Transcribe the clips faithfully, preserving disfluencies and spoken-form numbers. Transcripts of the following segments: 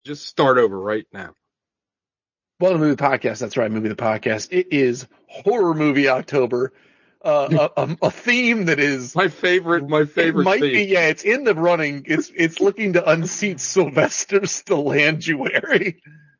Just start over right now. Well, the movie podcast. That's right, movie the podcast. It is horror movie October. Uh, a, a, a theme that is My favorite, my it favorite might theme. be yeah, it's in the running. It's it's looking to unseat Sylvester Stallanguary.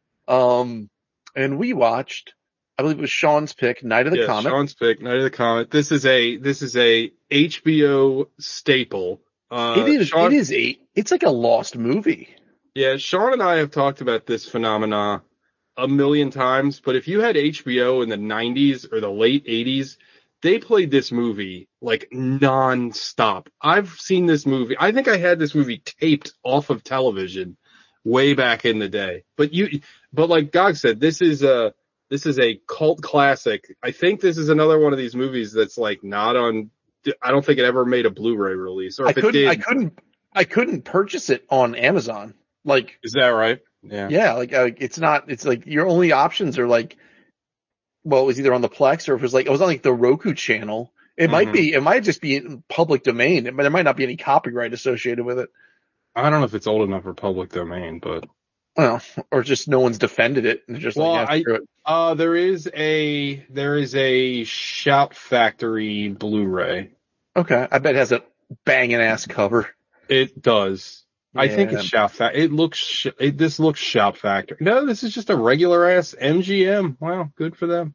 Um, and we watched, I believe it was Sean's pick, Night of the Yeah, Comet. Sean's pick, Night of the Comet. This is a this is a H B O staple. It Uh, is it Sean, is a it's like a lost movie. yeah, Sean and I have talked about this phenomena a million times. But if you had H B O in the nineties or the late eighties, they played this movie like nonstop. I've seen this movie. I think I had this movie taped off of television way back in the day. But you, but like Gog said, this is a this is a cult classic. I think this is another one of these movies that's like not on. I don't think it ever made a Blu-ray release, or I if it couldn't did, I couldn't I couldn't purchase it on Amazon. Like is that right? Yeah. yeah, like uh, it's not. It's like your only options are like, well, it was either on the Plex or if it was like it was on like the Roku channel. It might Mhm. be. It might just be in public domain, but there might not be any copyright associated with it. I don't know if it's old enough for public domain, but Well, or just no one's defended it and they're just well, like, yeah, I screw it. uh there is a there is a Shout Factory Blu-ray. Okay, I bet it has a banging ass cover. It does. I think Yeah. it's Shout Factory. It looks sh- it, this looks Shout Factory. No, this is just a regular ass M G M. Wow, good for them.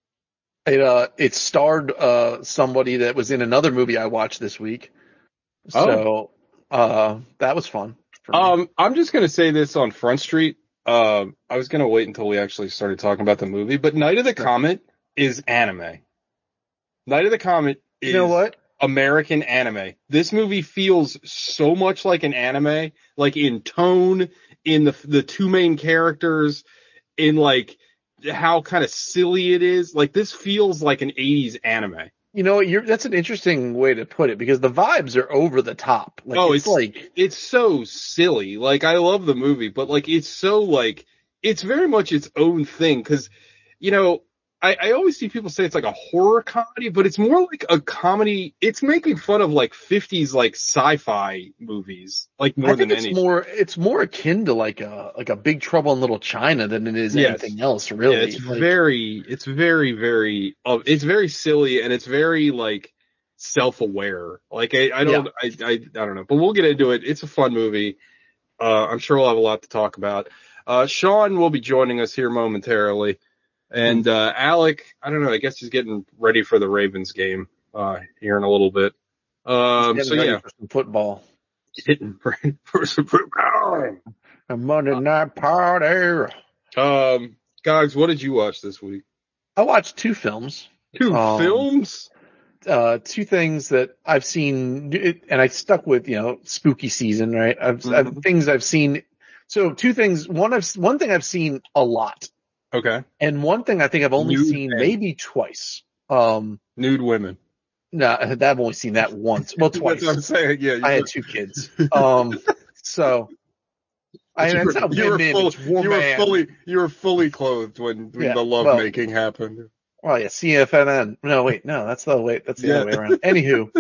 It uh it starred uh somebody that was in another movie I watched this week. So uh that was fun for me. Um, I'm just gonna say this on Front Street. Um, I was gonna wait until we actually started talking about the movie, but Night of the Comet is anime. Night of the Comet is You know what? American anime. This movie feels so much like an anime, like in tone, in the the two main characters, in like how kind of silly it is. Like this feels like an eighties anime. You know, you're that's an interesting way to put it because the vibes are over the top. Like Oh, it's, it's like it's so silly. Like I love the movie, but like it's so like it's very much its own thing because you know I, I always see people say it's like a horror comedy, but it's more like a comedy. It's making fun of like fifties like sci-fi movies, like more I think than it's anything. more it's more akin to like a like a Big Trouble in Little China than it is Yes. anything else, Yeah, really. it's Like, very, it's very, very, uh, it's very silly and it's very like self-aware. Like I, I don't, I, I, I don't know, but we'll get into it. It's a fun movie. Uh, I'm sure we'll have a lot to talk about. Uh, Sean will be joining us here momentarily. And, uh, Alec, I don't know, I guess he's getting ready for the Ravens game, uh, here in a little bit. Um, getting so ready yeah, for some football. hitting for some football. A Monday night party. Um, Gogs, what did you watch this week? I watched two films. Two Um, films? Uh, two things that I've seen, and I stuck with, you know, spooky season, right? I've, Mhm. I've things I've seen. So two things. One I've one thing I've seen a lot, Okay. and one thing I think I've only Nude seen men. maybe twice. Um, Nude women. no, I've only seen that once. Well, twice. That's what I'm saying. Yeah. You I were, had two kids. Um, so I, you it's were, not you were, women, full, it's woman. you were fully, you were fully clothed when, when Yeah, the love well- making happened. Well, yeah, C F N N. No, wait, no, that's the wait, that's the Yeah. other way around. Anywho,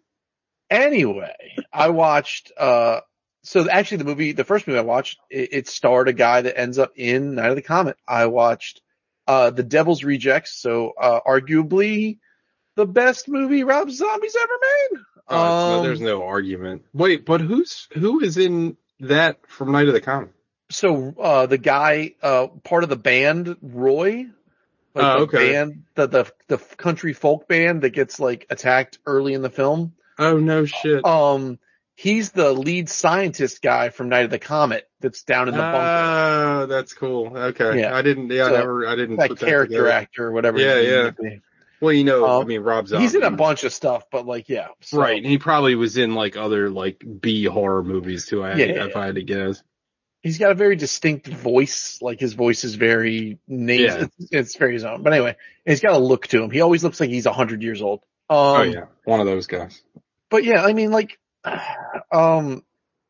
anyway, I watched. Uh, so actually, the movie, the first movie I watched, it, it starred a guy that ends up in Night of the Comet. I watched uh, The Devil's Rejects, so uh, arguably the best movie Rob Zombie's ever made. Oh, it's no, Um, there's no argument. Wait, but who's, who is in that from Night of the Comet? So uh, the guy, uh, part of the band, Roy. Like Oh, the okay. band, the, the the country folk band that gets like attacked early in the film. Oh, no shit. Um, he's the lead scientist guy from Night of the Comet that's down in the bunker. Ah, that's cool. Okay. Yeah. I didn't, yeah, I So, never, I didn't That put that character together. actor or whatever. Yeah, his name yeah. might be. Well, you know, I Um, mean, Rob Zombie. He's in a bunch of stuff, but like, yeah. So, Right, and he probably was in like other like B horror movies too. I Yeah, yeah, if I had to guess. He's got a very distinct voice. Like his voice is very nasal. Yeah. It's, it's very his own. But anyway, he's got a look to him. He always looks like he's a hundred years old. Um, Oh yeah, one of those guys. But yeah, I mean, like, um,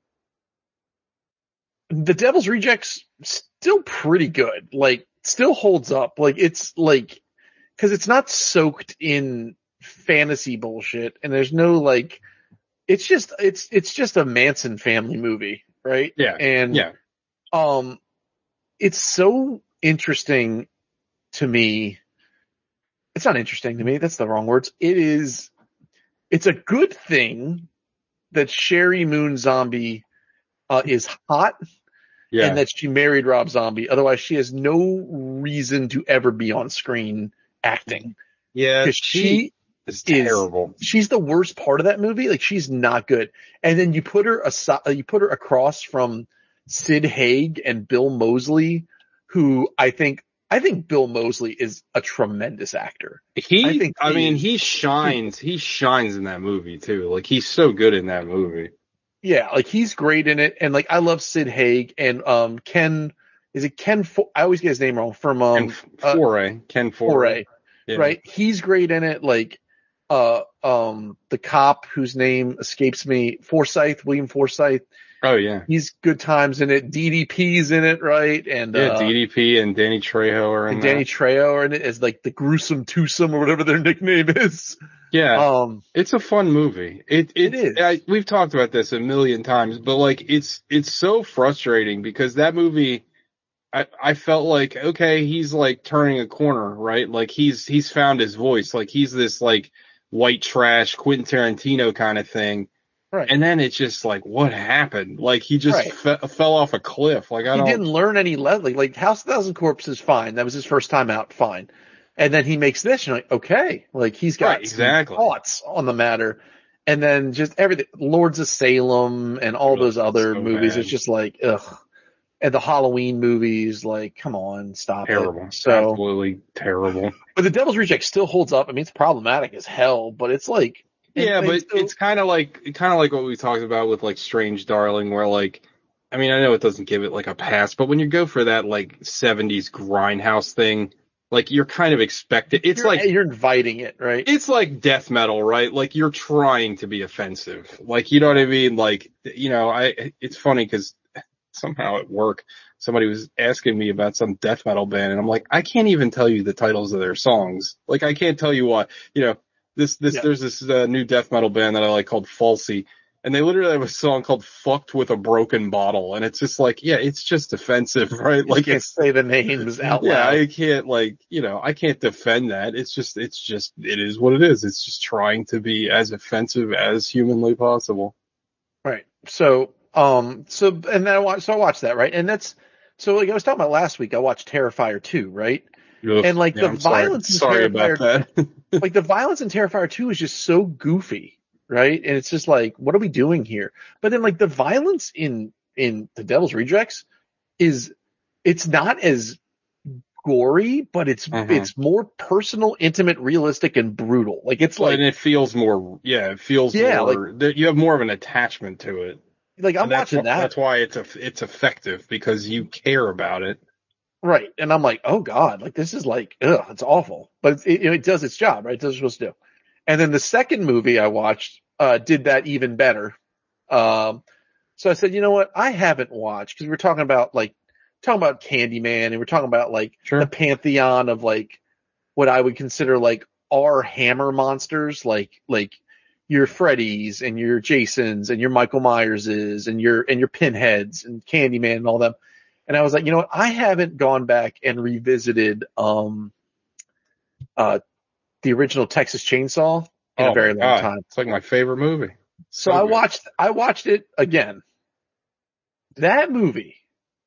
The Devil's Rejects still pretty good. Like, still holds up. Like, it's like, cause it's not soaked in fantasy bullshit and there's no like, it's just, it's, it's just a Manson family movie, right? Yeah, And, Yeah, Um, it's so interesting to me. It's not interesting to me. That's the wrong words. It is, it's a good thing that Sherry Moon Zombie, uh, is hot Yeah. and that she married Rob Zombie. Otherwise, she has no reason to ever be on screen acting. Yeah. Because she is is terrible. She's the worst part of that movie. Like, she's not good. And then you put her aside, you put her across from Sid Haig and Bill Moseley, who I think I think Bill Moseley is a tremendous actor. He, I think I he mean, is- he shines. He shines in that movie too. Like, he's so good in that movie. Yeah, like he's great in it, and like I love Sid Haig and um Ken. Is it Ken? Fo- I always get his name wrong. From And um uh, Foray, Ken Foray. Foray, Yeah. right? He's great in it. Like uh um the cop whose name escapes me, Forsyth, William Forsyth. Oh yeah. He's good times in it. D D P's in it, right? And Yeah, uh D D P and Danny Trejo are in and Danny that. Trejo are in it as like the gruesome twosome or whatever their nickname is. Yeah. Um, It's a fun movie. It It it's is. I, we've talked about this a million times, but like it's it's so frustrating because that movie I I felt like okay, he's like turning a corner, right? Like he's he's found his voice. Like he's this like white trash Quentin Tarantino kind of thing. right. And then it's just like what happened? Like he just Right. fe- fell off a cliff. Like I He don't didn't learn any le- like, like House of Thousand Corpses, fine. That was his first time out, fine. And then he makes this, and you're like, okay, like he's got Right, exactly. some thoughts on the matter. And then just everything, Lords of Salem and all Ugh, those other so movies, bad. it's just like, ugh. And the Halloween movies, like, come on, stop terrible. it. So, Absolutely terrible. but the Devil's Reject still holds up. I mean, it's problematic as hell, but it's like, Yeah, and- but and so- it's kind of like kind of like what we talked about with like Strange Darling, where like, I mean, I know it doesn't give it like a pass, but when you go for that like seventies grindhouse thing, like you're kind of expected. It's you're, like you're inviting it, right? it's like death metal, right? Like you're trying to be offensive, like you know what I mean? Like you know, I it's funny because somehow at work somebody was asking me about some death metal band, and I'm like, I can't even tell you the titles of their songs. Like I can't tell you what you know. This, this, Yeah. there's this uh, new death metal band that I like called Falsey, and they literally have a song called "Fucked with a Broken Bottle," and it's just like, yeah, it's just offensive, right? You Like can't it's, say the names out yeah, loud. I can't like, you know, I can't defend that. It's just, it's just, it is what it is. It's just trying to be as offensive as humanly possible. Right. So, um, so, and then I watched, so I watched that, right? And that's, so like I was talking about last week, I watched Terrifier two, right? Ugh, And like yeah, the I'm sorry. violence in Sorry about Terrifier, that. like the violence in Terrifier two is just so goofy, right? And it's just like, what are we doing here? But then like the violence in, in The Devil's Rejects is, it's not as gory, but it's, Mhm. it's more personal, intimate, realistic, and brutal. Like it's Well, like, and it feels more, yeah, it feels Yeah, more, that you have more of an attachment to it. like I'm And that's watching wh- that. That's why it's a, it's effective because you care about it. Right. And I'm like, oh God, like this is like, ugh, it's awful. But it, it does its job, right? It does what it's supposed to do. And then the second movie I watched, uh, did that even better. Um, so I said, you know what? I haven't watched because we're talking about like, talking about Candyman and we're talking about like Sure. the pantheon of like what I would consider like our Hammer monsters, like, like your Freddy's and your Jasons and your Michael Myerses and your, and your Pinheads and Candyman and all them. And I was like, you know what? I haven't gone back and revisited, um, uh, the original Texas Chainsaw in Oh a very my long God. time. It's like my favorite movie. So I good. watched, I watched it again. That movie,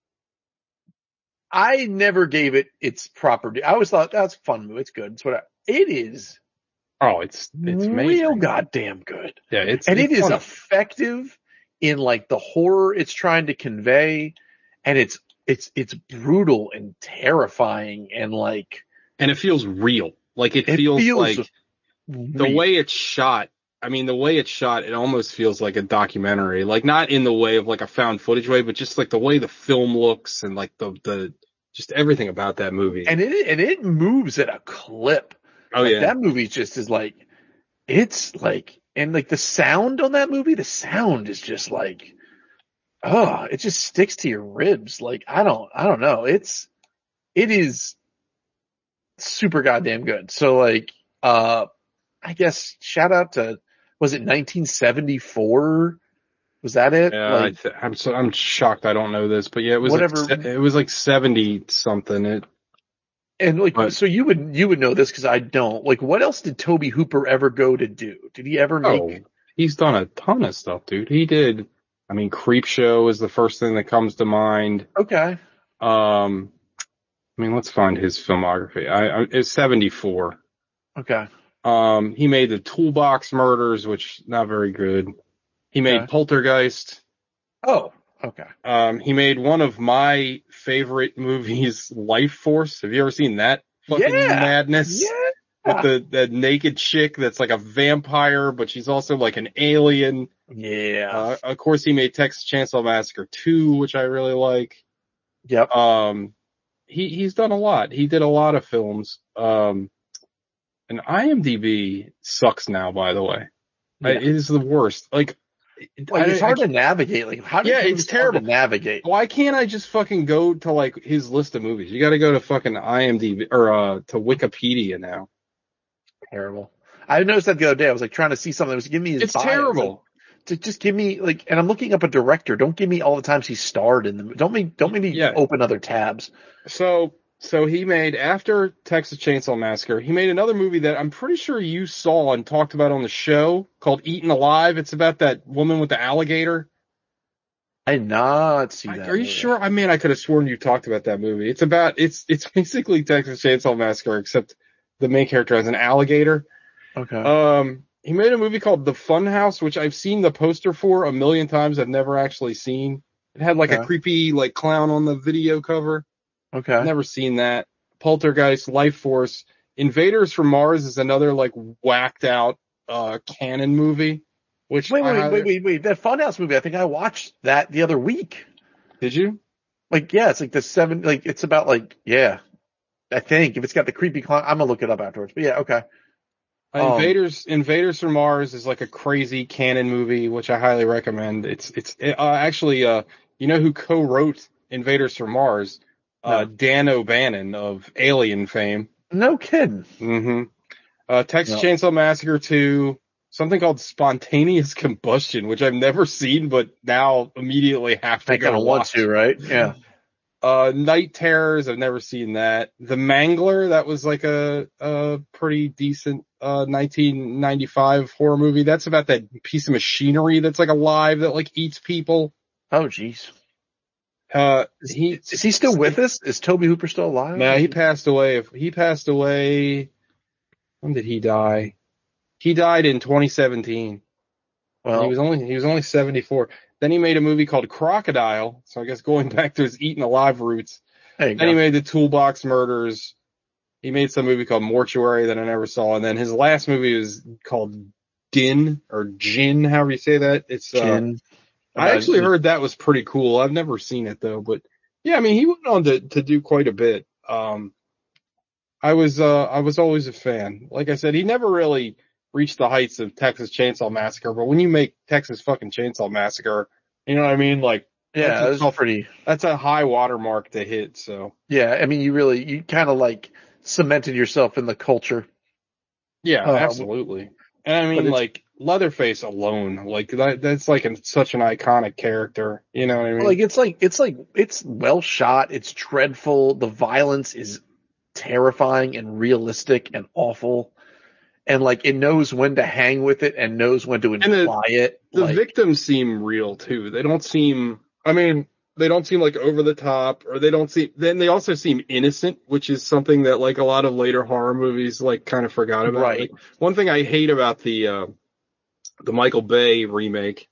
I never gave it its proper due. I always thought that's a fun movie. It's good. It's what I, it is Oh, it's, it's amazing. real goddamn good. Yeah, it's, And it's it is funny. effective in like the horror it's trying to convey. And it's, it's, it's brutal and terrifying and like, And it feels real. Like it, it feels, feels like the real. way it's shot. I mean, the way it's shot, it almost feels like a documentary. Like not in the way of like a found footage way, but just like the way the film looks and like the, the, just everything about that movie. And it, and it moves at a clip. oh Like yeah. that movie just is like, it's like, and like the sound on that movie, the sound is just like, oh, it just sticks to your ribs. Like, I don't, I don't know. It's, it is super goddamn good. So like, uh, I guess shout out to, was it nineteen seventy-four Was that it? Yeah, I Like th- I'm so I'm shocked I don't know this, but yeah, it was like whatever. se- it was like seventy something. It, And like, but so you would you would know this because I don't. Like, what else did Toby Hooper ever go to do? Did he ever oh, make? he's done a ton of stuff, dude. He did. I mean, Creep Show is the first thing that comes to mind. Okay, Um, I mean, let's find his filmography. I, I it's seventy-four. okay, Um, he made the Toolbox Murders, which not very good. He made okay. Poltergeist. Oh, okay. Um, he made one of my favorite movies, Life Force. Have you ever seen that fucking Yeah, madness? With yeah, the, the naked chick that's like a vampire, but she's also like an alien. yeah. Uh, of course, he made Texas Chainsaw Massacre two, which I really like. Yep. Um, he, he's done a lot. He did a lot of films. Um, and IMDb sucks now, by the way. I, Yeah. it is the worst. Like, Like I, it's I hard to navigate. Like how did yeah, you it's hard to terrible. navigate? Why can't I just fucking go to like his list of movies? You got to go to fucking IMDb or uh to Wikipedia now. Terrible. I noticed that the other day. I was like trying to see something. It was giving me his It's bio. I was like, terrible. to just give me like, and I'm looking up a director. Don't give me all the times he starred in them. Don't make don't make me Yeah. open other tabs. So so he made after Texas Chainsaw Massacre, he made another movie that I'm pretty sure you saw and talked about on the show called Eaten Alive. It's about that woman with the alligator. I did not see I, that. are you movie. sure? I mean, I could have sworn you talked about that movie. It's about it's it's basically Texas Chainsaw Massacre, except the main character has an alligator. Okay. Um, he made a movie called The Funhouse, which I've seen the poster for a million times. I've never actually seen. It had like a Okay. creepy like clown on the video cover. Okay. Never seen that. Poltergeist, Life Force, Invaders from Mars is another like whacked out uh canon movie. Which Wait, I wait, highly... wait, wait, wait. That Funhouse movie. I think I watched that the other week. Did you? Like, yeah, it's like the seven. Like, it's about like, yeah. I think if it's got the creepy clown, I'm gonna look it up afterwards. But yeah, okay. Uh, Um, Invaders Invaders from Mars is like a crazy canon movie, which I highly recommend. It's it's it, uh, actually uh you know who co-wrote Invaders from Mars? Uh, no, Dan O'Bannon of Alien fame. no kidding. Mm-hmm. Uh, Texas No. Chainsaw Massacre two, something called Spontaneous Combustion, which I've never seen, but now immediately have to I go kind of want watch. to, right? Yeah. Uh, Night Terrors, I've never seen that. The Mangler, that was like a, a pretty decent, uh, nineteen ninety-five horror movie. That's about that piece of machinery that's like alive that like eats people. Oh, jeez. Uh, Is, he, is he still with us? Is Toby Hooper still alive? no, he passed away. He passed away. When did he die? He died in twenty seventeen. Well, he was only, he was only seventy-four. Then he made a movie called Crocodile. So I guess going back to his eaten alive roots. there you Then he go. made the Toolbox Murders. He made some movie called Mortuary that I never saw. And then his last movie was called Din or Jin, however you say that. It's, uh, Chin. I actually heard that was pretty cool. I've never seen it though, but yeah, I mean, he went on to, to do quite a bit. Um, I was, uh, I was always a fan. Like I said, he never really reached the heights of Texas Chainsaw Massacre, but when you make Texas fucking Chainsaw Massacre, you know what I mean? Like, Yeah, that's it a was tough- pretty. that's a high watermark to hit. So Yeah, I mean, you really, you kind of like cemented yourself in the culture. yeah, Uh, absolutely. And I but mean, it's- like Leatherface alone, like that, that's like an, such an iconic character. You know what I mean? Like it's like it's like it's well shot. It's dreadful. The violence is terrifying and realistic and awful. And like it knows when to hang with it and knows when to And the- imply it. the like, victims seem real too. They don't seem, I mean, they don't seem like over the top, or they don't seem, then they also seem innocent, which is something that like a lot of later horror movies like kind of forgot about. Right. Like, one thing I hate about the, uh, the Michael Bay remake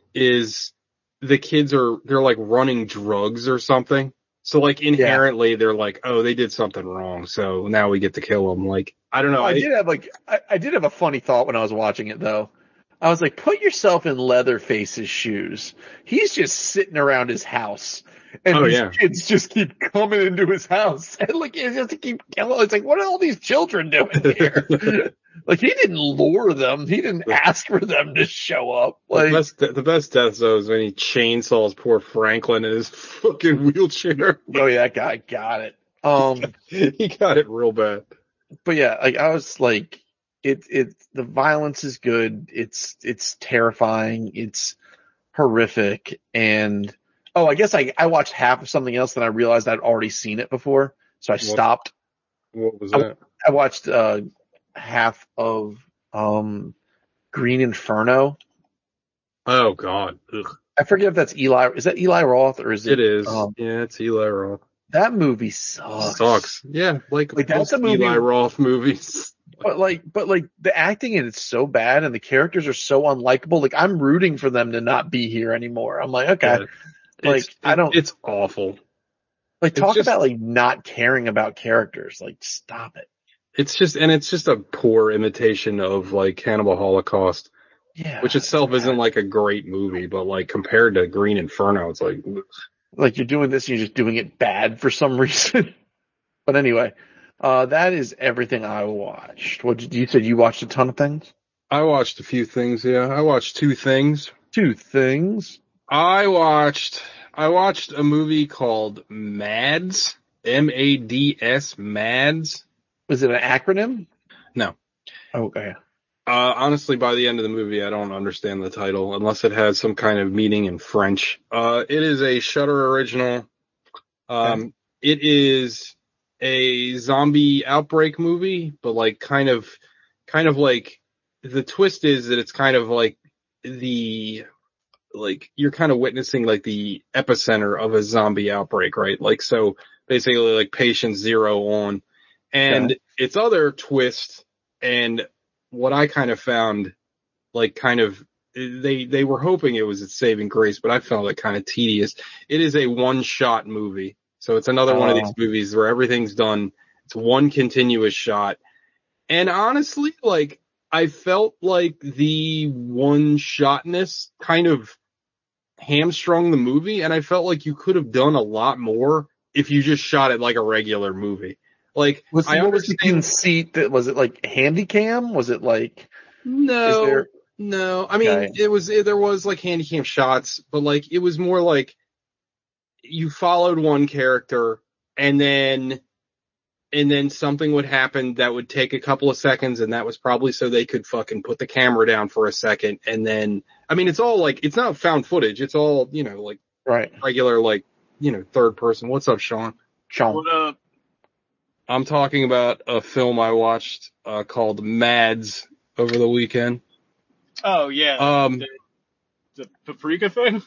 is the kids are, they're like running drugs or something. So like inherently they're like, oh, they did something wrong. So now we get to kill them. Like, I don't know. I I, did have like I, I did have a funny thought when I was watching it though. I was like, put yourself in Leatherface's shoes. He's just sitting around his house. And Oh, these yeah. kids just keep coming into his house. And like, it's just keep killing. It's like, what are all these children doing here? Like, he didn't lure them. He didn't ask for them to show up. the Like, best, the best death though is when he chainsaws poor Franklin in his fucking wheelchair. oh yeah, that guy got it. Um, He got it real bad. but yeah, like I was like, it, it, the violence is good. It's, it's terrifying. It's, horrific. And oh, I guess I I watched half of something else, and I realized I'd already seen it before, so I What, stopped. what was I, that? I watched uh half of um Green Inferno. Oh God. Ugh. I forget if that's Eli. Is that Eli Roth or is It it? is. Um, Yeah, it's Eli Roth. that movie sucks. Sucks. Yeah, like Like that's most a movie, Eli Roth movies. but like, but like the acting in it's so bad, and the characters are so unlikable. Like I'm rooting for them to not be here anymore. I'm like, okay, Yeah, it's like I it, don't it's awful. like It's talk about just like not caring about characters. Like stop it. it's just and it's just a poor imitation of like Cannibal Holocaust, which Yeah, itself isn't yeah. like a great movie, but like compared to Green Inferno, it's like ugh. Like you're doing this, and you're just doing it bad for some reason. But anyway, uh, that is everything I watched. What did you said you watched a ton of things? I watched a few things. Yeah, I watched two things. Two things. I watched I watched a movie called Mads, M A D S, Mads. Was it an acronym? No. Okay. Uh, honestly, by the end of the movie, I don't understand the title unless it has some kind of meaning in French. Uh, it is a Shudder original. Um, Okay. it is a zombie outbreak movie, but like kind of, kind of like the twist is that it's kind of like the, like you're kind of witnessing like the epicenter of a zombie outbreak, right? Like, so basically like patient zero on, and Okay. its other twist and what I kind of found like kind of they they were hoping it was its saving grace, but I found it kind of tedious. It is a one shot movie. So it's another one of these Oh, movies where everything's done. It's one continuous shot. And honestly, like I felt like the one shotness kind of hamstrung the movie, and I felt like you could have done a lot more if you just shot it like a regular movie. Like was I what was the understand. conceit? That was it like handy cam? Was it like is No, there? no. I mean, Okay. it was it, there was like handy cam shots, but like it was more like you followed one character and then and then something would happen that would take a couple of seconds, and that was probably so they could fucking put the camera down for a second, and then I mean, it's all like it's not found footage. It's all you know like Right. regular like you know third person. What's up, Sean? Sean. What up? I'm talking about a film I watched uh, called Mads over the weekend. Oh yeah, Um, the, the paprika thing.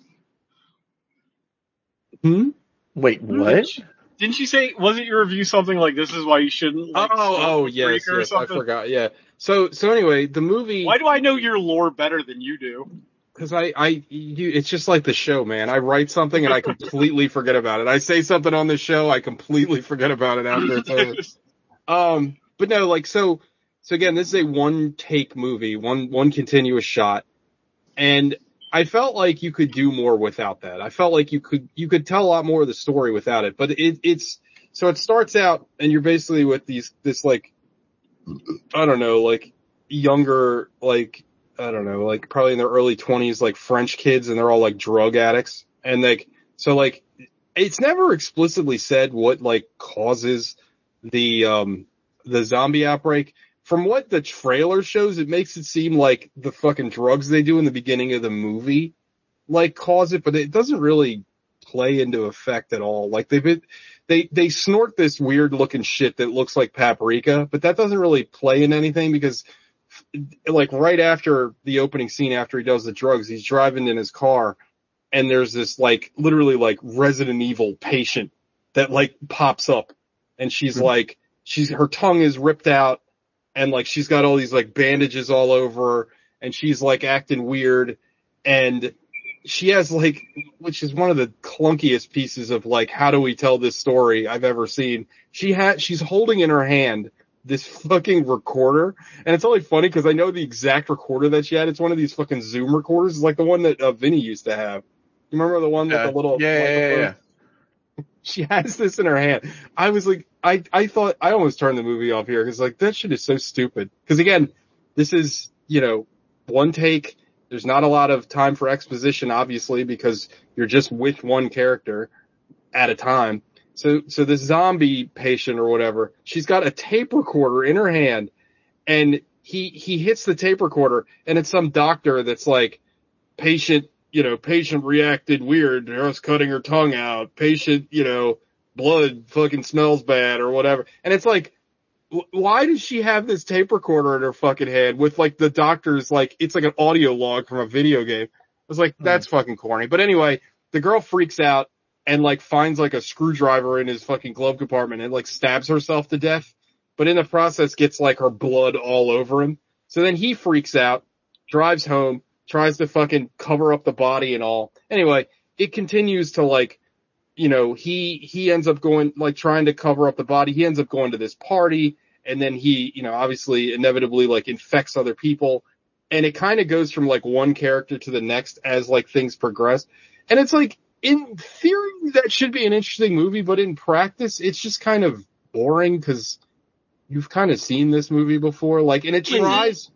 hmm? Wait, what? Didn't you, didn't you say wasn't your review something like this is why you shouldn't? Like, Oh, smoke oh, yes, paprika or yes, I something? forgot. Yeah. So, so anyway, the movie, Why do I know your lore better than you do? because I, I, you, it's just like the show, man. I write something and I completely forget about it. I say something on the show, I completely forget about it after it's over. Um, but no, like, so, so again, this is a one take movie, one, one continuous shot. And I felt like you could do more without that. I felt like you could, you could tell a lot more of the story without it, but it, it's, so it starts out and you're basically with these, this like, I don't know, like younger, like, I don't know, like probably in their early twenties, like French kids, and they're all like drug addicts. And like, so like, it's never explicitly said what like causes the, um, the zombie outbreak. From what the trailer shows, it makes it seem like the fucking drugs they do in the beginning of the movie, like cause it, but it doesn't really play into effect at all. Like they've been, they, they snort this weird looking shit that looks like paprika, but that doesn't really play in anything because like right after the opening scene, after he does the drugs, he's driving in his car and there's this like literally like Resident Evil patient that like pops up and she's Mhm. like, she's, her tongue is ripped out and like she's got all these like bandages all over her and she's like acting weird and she has like, which is one of the clunkiest pieces of like, how do we tell this story I've ever seen. She had, she's holding in her hand this fucking recorder, and it's only funny because I know the exact recorder that she had. It's one of these fucking Zoom recorders. It's like the one that uh, Vinny used to have. You remember the one with the Okay. little Yeah, yeah, yeah, microphone? yeah. She has this in her hand. I was like, I, I thought, I almost turned the movie off here because like that shit is so stupid. Because again, this is, you know, one take. There's not a lot of time for exposition, obviously, because you're just with one character at a time. So, so this zombie patient or whatever, she's got a tape recorder in her hand and he, he hits the tape recorder and it's some doctor that's like, patient, you know, patient reacted weird, nurse cutting her tongue out, patient, you know, blood fucking smells bad or whatever. And it's like, wh- why does she have this tape recorder in her fucking head with like the doctor's, like, it's like an audio log from a video game. I was like, that's fucking corny. But anyway, the girl freaks out and like finds like a screwdriver in his fucking glove compartment and like stabs herself to death. But in the process gets like her blood all over him. So then he freaks out, drives home, tries to fucking cover up the body and all. Anyway, it continues to like, you know, he, he ends up going, like trying to cover up the body. He ends up going to this party and then he, you know, obviously inevitably like infects other people. And it kind of goes from like one character to the next as like things progress. And it's like, in theory, that should be an interesting movie, but in practice, it's just kind of boring because you've kind of seen this movie before. Like, and it tries.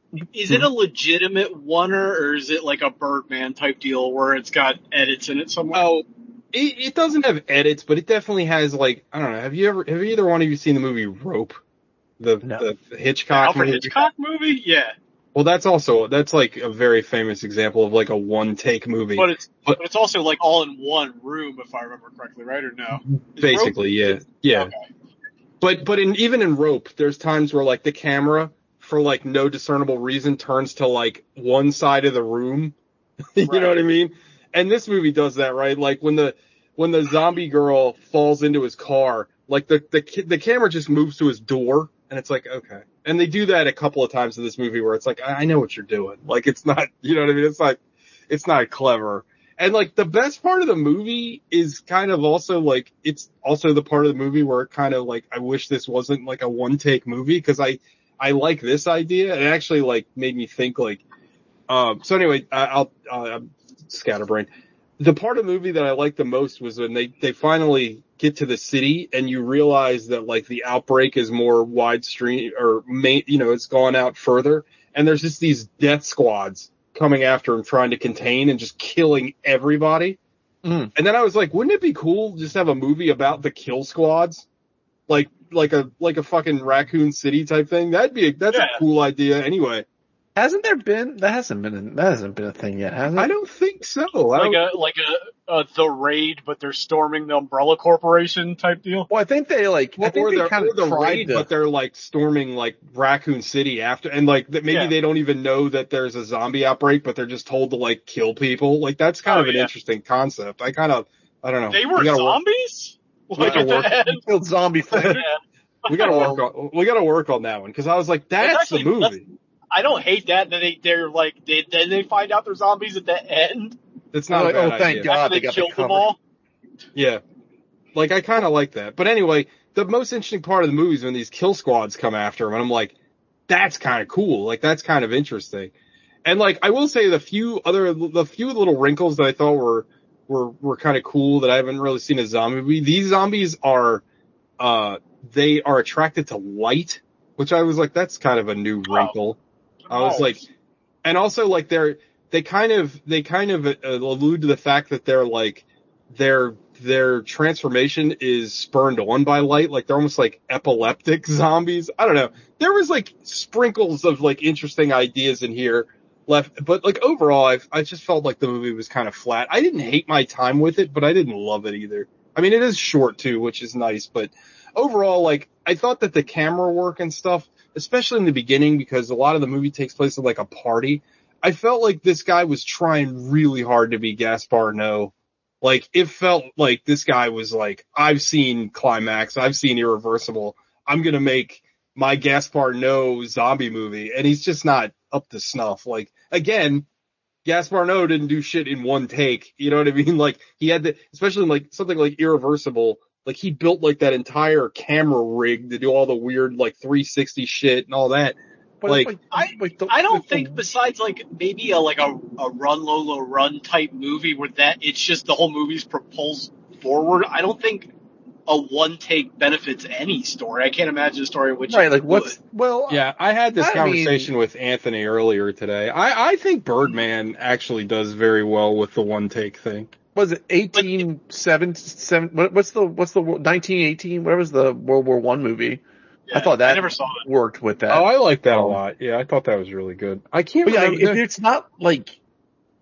Is it a legitimate oneer, or is it like a Birdman type deal where it's got edits in it somewhere? Oh, it, it doesn't have edits, but it definitely has like, I don't know. Have you ever, have either one of you seen the movie Rope? The, No. the Hitchcock Alfred movie? Hitchcock movie? Yeah. Well, that's also, that's like a very famous example of like a one take movie. But it's But- but it's also like all in one room, if I remember correctly, right? Or no? Is Basically, yeah. Rope- Yeah. Okay. But, but in, even in Rope, there's times where like the camera, for like no discernible reason, turns to like one side of the room. You Right. know what I mean? And this movie does that, right? Like when the, when the zombie girl falls into his car, like the, the, ki- the camera just moves to his door and it's like, okay. And they do that a couple of times in this movie where it's like, I I know what you're doing. Like it's not, you know what I mean? It's like, it's not clever. And like the best part of the movie is kind of also like, it's also the part of the movie where it kind of like, I wish this wasn't like a one take movie because I, I like this idea. It actually like made me think like, um, so anyway, I, I'll, uh, I'm scatterbrained. The part of the movie that I liked the most was when they, they finally get to the city and you realize that like the outbreak is more widestream or main, you know, it's gone out further and there's just these death squads coming after him trying to contain and just killing everybody. Mm. And then I was like, wouldn't it be cool just to have a movie about the kill squads? Like, like a, like a fucking Raccoon City type thing. That'd be, a, that's Yeah. a cool idea anyway. Hasn't there been, that hasn't been, a, that hasn't been a thing yet, has it? I don't think so. I Like don't, a like a, a the raid, but they're storming the Umbrella Corporation type deal. Well, I think they like, I or think the, they kind or of the tried raid, to, but they're like storming like Raccoon City after, and like that maybe Yeah. they don't even know that there's a zombie outbreak, but they're just told to like kill people. Like that's kind Oh, of an yeah. interesting concept. I kind of, I don't know. They were we gotta work, zombies? we Like gotta at work- the end? killed zombie flavor. Yeah. we gotta Um, work on, we gotta work on that one because I was like, that's, actually- the movie. I don't hate that. Then they they're like they then they find out they're zombies at the end. It's not Like, a bad oh, thank idea. God. after they they, got the killed them cover. all. Yeah. Like, I kind of like that. But anyway, the most interesting part of the movie is when these kill squads come after him, and I'm like, that's kind of cool. Like, that's kind of interesting. And like, I will say the few other, the few little wrinkles that I thought were, were, were kind of cool that I haven't really seen in a zombie movie. These zombies are, uh, they are attracted to light, which I was like, that's kind of a new wrinkle. I was Oh. like, and also like they're, they kind of, they kind of uh, allude to the fact that they're like, their, their transformation is spurned on by light. Like they're almost like epileptic zombies. I don't know. There was like sprinkles of like interesting ideas in here left, but like overall, I I just felt like the movie was kind of flat. I didn't hate my time with it, but I didn't love it either. I mean, it is short too, which is nice, but overall, like I thought that the camera work and stuff, especially in the beginning, because a lot of the movie takes place at like a party. I felt like this guy was trying really hard to be Gaspar Noé. Like it felt like this guy was like, I've seen Climax, I've seen Irreversible. I'm gonna make my Gaspar Noé zombie movie, and he's just not up to snuff. Like again, Gaspar Noé didn't do shit in one take. You know what I mean? Like he had to, especially in like something like Irreversible. Like he built like that entire camera rig to do all the weird like three sixty shit and all that. But Like, it's I- like the, I don't the- think besides like maybe a like a, a Run Lolo Run type movie where that it's just the whole movie's propulsed forward. I don't think a one take benefits any story. I can't imagine a story in which right. it Like what's would. well, yeah, I had this I conversation with Anthony earlier today. I, I think Birdman actually does very well with the one take thing. was it eighteen seven seven? What, what's the what's the nineteen eighteen? Where was the World War One movie? I Yeah, thought that I never saw it. worked with that. Oh, I like that a Um, lot. Yeah, I thought that was really good. I can't But yeah, remember. if it's not like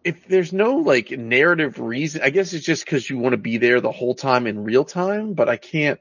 if there's no like narrative reason, I guess it's just because you want to be there the whole time in real time, but I can't.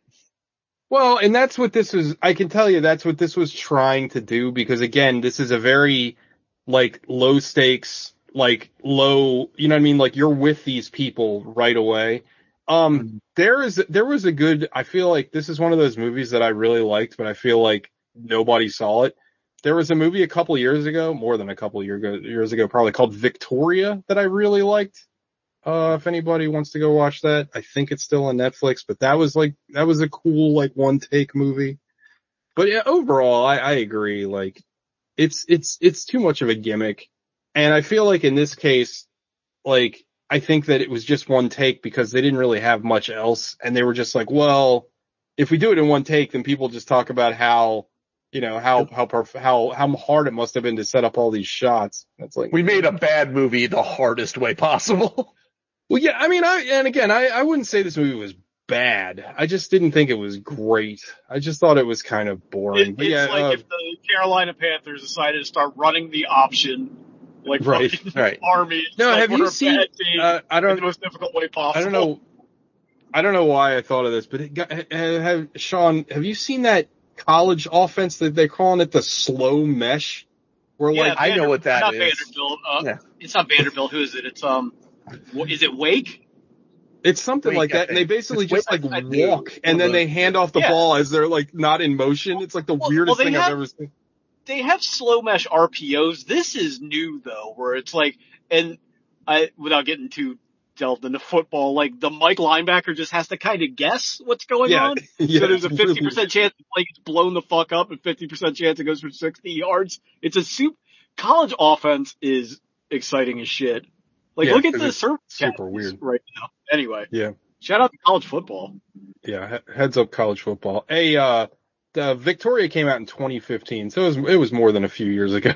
Well, and that's what this was, I can tell you that's what this was trying to do, because again, this is a very, like, low stakes, like, low, you know what I mean? Like, you're with these people right away. Um, mm-hmm. there is, there was a good, I feel like this is one of those movies that I really liked, but I feel like nobody saw it. There was a movie a couple years ago, more than a couple year ago, years ago, probably called Victoria that I really liked. Uh, if anybody wants to go watch that, I think it's still on Netflix, but that was like, that was a cool, like, one take movie. But yeah, overall, I, I agree. Like, it's, it's, it's too much of a gimmick. And I feel like in this case, like, I think that it was just one take because they didn't really have much else. And they were just like, well, if we do it in one take, then people just talk about how, you know, how, how, perf- how, how hard it must have been to set up all these shots. That's like, we made a bad movie the hardest way possible. Well, yeah, I mean, I, and again, I, I wouldn't say this movie was bad. I just didn't think it was great. I just thought it was kind of boring. It, but it's yeah, like uh, if the Carolina Panthers decided to start running the option, like right, fucking right. Army. It's no, like, have you seen, uh, I don't, in the most difficult way possible. I don't know, I don't know why I thought of this, but it got, have, have, Sean, have you seen that college offense that they're calling it the slow mesh? Where yeah, like, I know what that not is. Vanderbilt. Uh, yeah. It's not Vanderbilt. Who is it? It's, um, is it Wake? It's something Wake, like that, and they basically it's just Wake, like I walk, do. and then they hand off the yeah. ball as they're like not in motion. It's like the well, weirdest well, thing have, I've ever seen. They have slow mesh R P Os. This is new though, where it's like, and I, without getting too delved into football, like the Mike linebacker just has to kind of guess what's going Yeah, on. yeah, so there's a fifty percent really. chance the play gets blown the fuck up and fifty percent chance it goes for sixty yards. It's a soup. College offense is exciting as shit. Like, Yeah, look at 'cause the it's surface super weird right now. Anyway. Yeah. Shout out to college football. Yeah, heads up college football. Hey, uh, the Victoria came out in twenty fifteen, so it was, it was more than a few years ago.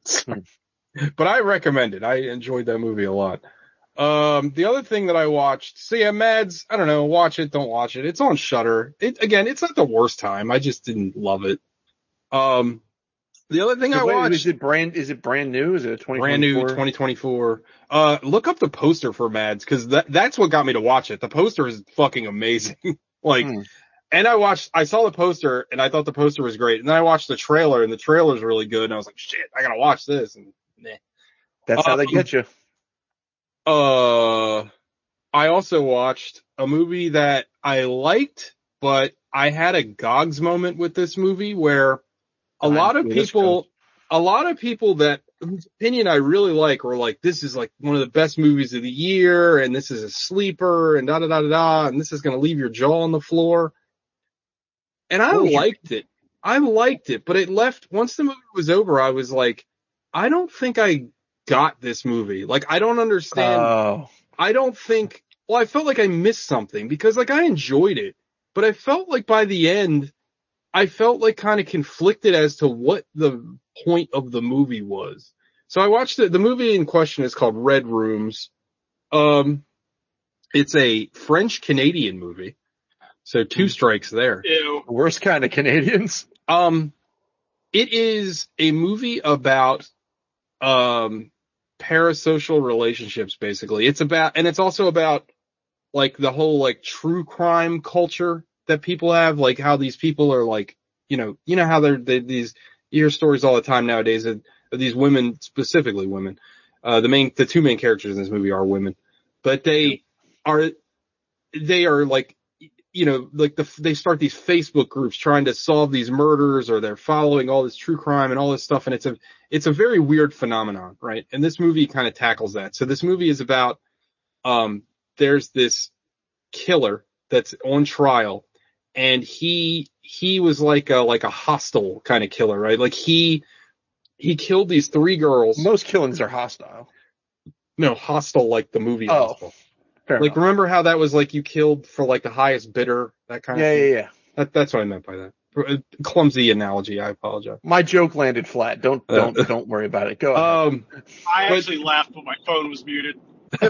But I recommend it. I enjoyed that movie a lot. Um, the other thing that I watched, so yeah, Mads, I don't know, watch it, don't watch it. It's on Shudder. It, again, it's not the worst time. I just didn't love it. Um, the other thing so I wait, watched. Is it brand, is it brand new? Is it a twenty twenty-four? Brand new twenty twenty-four. Uh, look up the poster for Mads, cause that, that's what got me to watch it. The poster is fucking amazing. like, hmm. And I watched, I saw the poster and I thought the poster was great. And then I watched the trailer and the trailer's really good. And I was like, shit, I gotta watch this. And nah. That's how um, they get you. Uh, I also watched a movie that I liked, but I had a Gogs moment with this movie where a I'm lot of people, a lot of people that whose opinion I really like were like, this is like one of the best movies of the year, and this is a sleeper, and da da da da da, and this is going to leave your jaw on the floor. And I liked it. I liked it, but it left, once the movie was over, I was like, I don't think I got this movie. Like, I don't understand. Oh. I don't think, well, I felt like I missed something because like I enjoyed it, but I felt like by the end, I felt like kind of conflicted as to what the point of the movie was. So I watched it. The movie in question is called Red Rooms. Um, it's a French Canadian movie. So two strikes there. Ew. Worst kind of Canadians. Um, it is a movie about, um, parasocial relationships, basically. It's about, and it's also about like the whole like true crime culture that people have, like how these people are like, you know, you know how they're, they, these, you hear stories all the time nowadays of, of these women, specifically women. Uh, the main, the two main characters in this movie are women, but they are, they are like, you know, like the, they start these Facebook groups trying to solve these murders, or they're following all this true crime and all this stuff. And it's a, it's a very weird phenomenon, right? And this movie kind of tackles that. So this movie is about, um, there's this killer that's on trial, and he, he was like a, like a hostile kind of killer, right? Like he, he killed these three girls. Most killings are hostile. No, hostile like the movie. Oh. Hostile. Fair like, enough. remember how that was like you killed for like the highest bidder, that kind yeah, of thing? Yeah, yeah, that, That's what I meant by that. A clumsy analogy. I apologize. My joke landed flat. Don't, don't, uh, don't worry about it. Go ahead. Um, I actually but, laughed, but my phone was muted.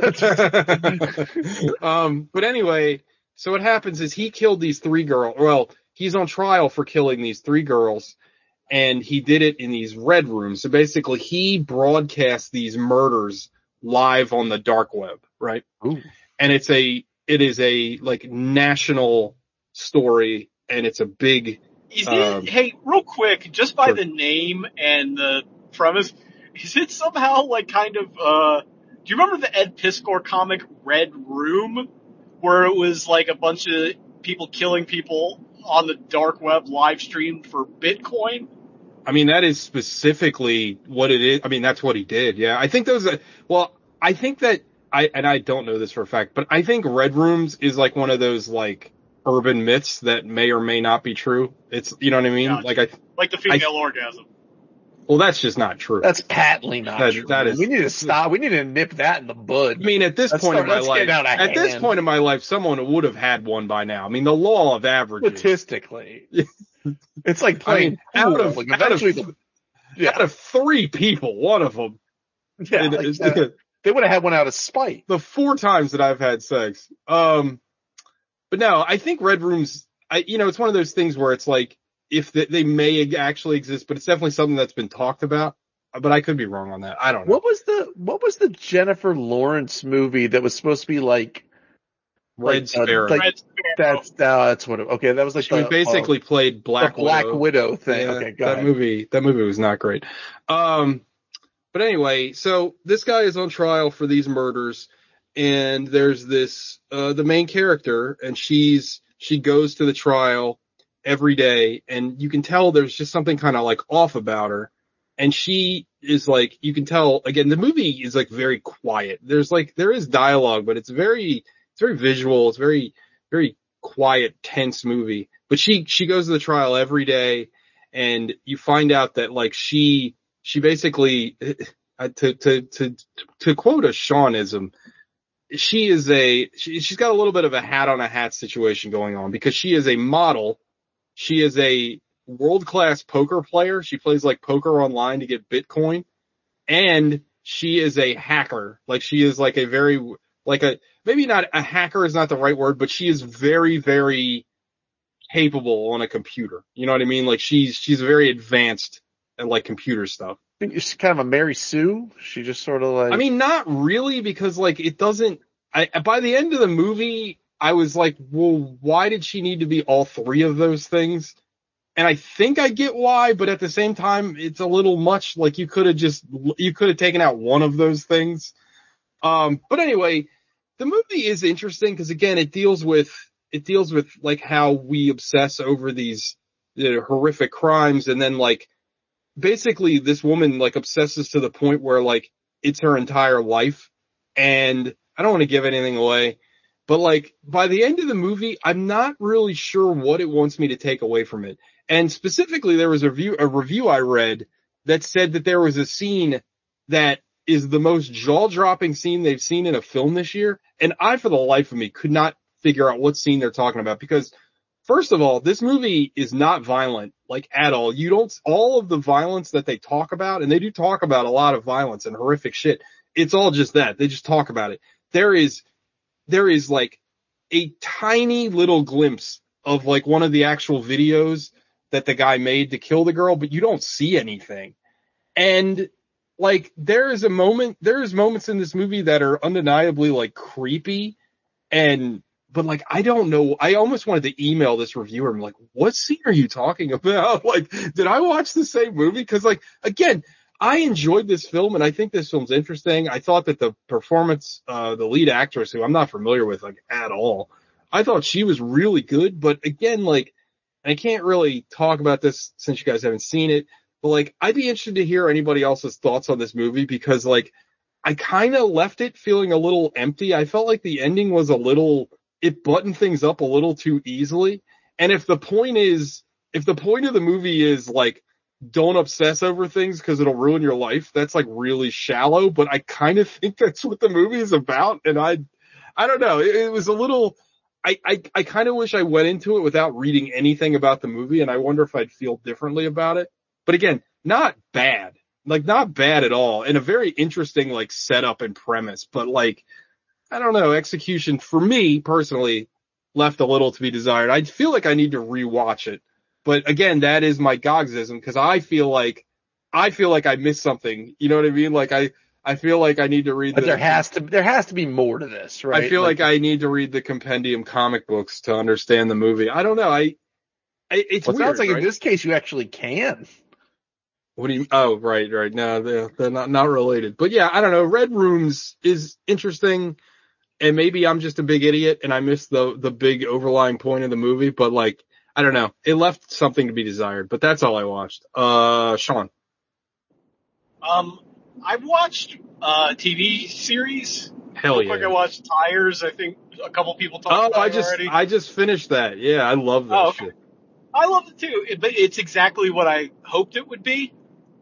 um, but anyway, so what happens is he killed these three girls. Well, he's on trial for killing these three girls, and he did it in these red rooms. So basically he broadcast these murders live on the dark web, right? Ooh. And it's a, it is a like national story, and it's a big. Is Um, it, hey, real quick, just by sure. the name and the premise, is it somehow like kind of, uh, do you remember the Ed Piskor comic Red Room? Where it was like a bunch of people killing people on the dark web live streamed for Bitcoin? I mean, that is specifically what it is. I mean, that's what he did. Yeah. I think those, are, well, I think that I, and I don't know this for a fact, but I think Red Rooms is like one of those like urban myths that may or may not be true. It's, you know what I mean? Gotcha. Like I, like the female I, orgasm. Well, that's just not true. That's patently not that, true. That is, we need to stop. We need to nip that in the bud. I mean, at this let's point start, in my life, at hand. this point in my life, someone would have had one by now. I mean, the law of averages. Statistically. It's like playing I mean, out of, like out, of, the, yeah. out of three people, one of them. Yeah, it, like, it, uh, they would have had one out of spite. The four times that I've had sex. Um, but no, I think Red Rooms, I, you know, it's one of those things where it's like, if the, they may actually exist, but it's definitely something that's been talked about. But I could be wrong on that. I don't know. What was the what was the Jennifer Lawrence movie that was supposed to be like Red like, Sparrow? Uh, like, Red Sparrow. That's uh, that's what. It, okay, that was like she the, basically uh, played Black the Black Widow. Widow thing. Yeah, okay, go that ahead. movie that movie was not great. Um, but anyway, so this guy is on trial for these murders, and there's this uh the main character, and she's she goes to the trial every day, and you can tell there's just something kind of like off about her. And she is like, you can tell, again, the movie is like very quiet. There's like, there is dialogue, but it's very, it's very visual. It's very, very quiet, tense movie. But she, she goes to the trial every day, and you find out that like she, she basically, to, to, to, to quote a Seanism, she is a, she, she's got a little bit of a hat on a hat situation going on, because she is a model. She is a world-class poker player. She plays like poker online to get Bitcoin, and she is a hacker. Like she is like a very, like a, maybe not a hacker is not the right word, but she is very, very capable on a computer. You know what I mean? Like she's, she's very advanced at like computer stuff. I think she's kind of a Mary Sue. She just sort of like, I mean, not really, because like it doesn't, I, by the end of the movie, I was like, well, why did she need to be all three of those things? And I think I get why, but at the same time, it's a little much. Like you could have just, you could have taken out one of those things. Um, but anyway, the movie is interesting because again, it deals with, it deals with like how we obsess over these you know, horrific crimes. And then like, basically this woman like obsesses to the point where like it's her entire life. And I don't want to give anything away, but like by the end of the movie, I'm not really sure what it wants me to take away from it. And specifically, there was a review, a review I read that said that there was a scene that is the most jaw-dropping scene they've seen in a film this year. And I, for the life of me, could not figure out what scene they're talking about, because first of all, this movie is not violent, like at all. You don't, all of the violence that they talk about, and they do talk about a lot of violence and horrific shit. It's all just that. They just talk about it. There is, there is like a tiny little glimpse of like one of the actual videos that the guy made to kill the girl, but you don't see anything. And like, there is a moment, there's moments in this movie that are undeniably like creepy. And, but like, I don't know. I almost wanted to email this reviewer. I'm like, what scene are you talking about? Like, did I watch the same movie? Cause like, again, I enjoyed this film and I think this film's interesting. I thought that the performance, uh, the lead actress, who I'm not familiar with like at all, I thought she was really good. But again, like, I can't really talk about this since you guys haven't seen it, but like, I'd be interested to hear anybody else's thoughts on this movie, because like, I kind of left it feeling a little empty. I felt like the ending was a little, it buttoned things up a little too easily. And if the point is, if the point of the movie is like, don't obsess over things because it'll ruin your life, that's like really shallow, but I kind of think that's what the movie is about. And I, I don't know. It, it was a little, I, I, I kind of wish I went into it without reading anything about the movie, and I wonder if I'd feel differently about it. But again, not bad. Like, not bad at all. And a very interesting, like, setup and premise. But, like, I don't know, execution, for me, personally, left a little to be desired. I feel like I need to rewatch it. But, again, that is my Gogsism, because I feel like, I feel like I missed something. You know what I mean? Like, I, I feel like I need to read But the, there has to there has to be more to this, right? I feel like, like I need to read the compendium comic books to understand the movie. I don't know. I, I it's well, it weird. sounds like right? in this case you actually can. What do you? Oh, right, right. No, they're they're not not related. But yeah, I don't know. Red Rooms is interesting, and maybe I'm just a big idiot and I missed the the big overlying point of the movie. But like, I don't know. It left something to be desired. But that's all I watched. Uh, Sean. Um, I watched uh T V series. Hell Real yeah. quick, I watched Tires. I think a couple people talked Oh, about I it just already. I just finished that. Yeah, I love that Oh, okay. shit. I love it too, it, but it's exactly what I hoped it would be.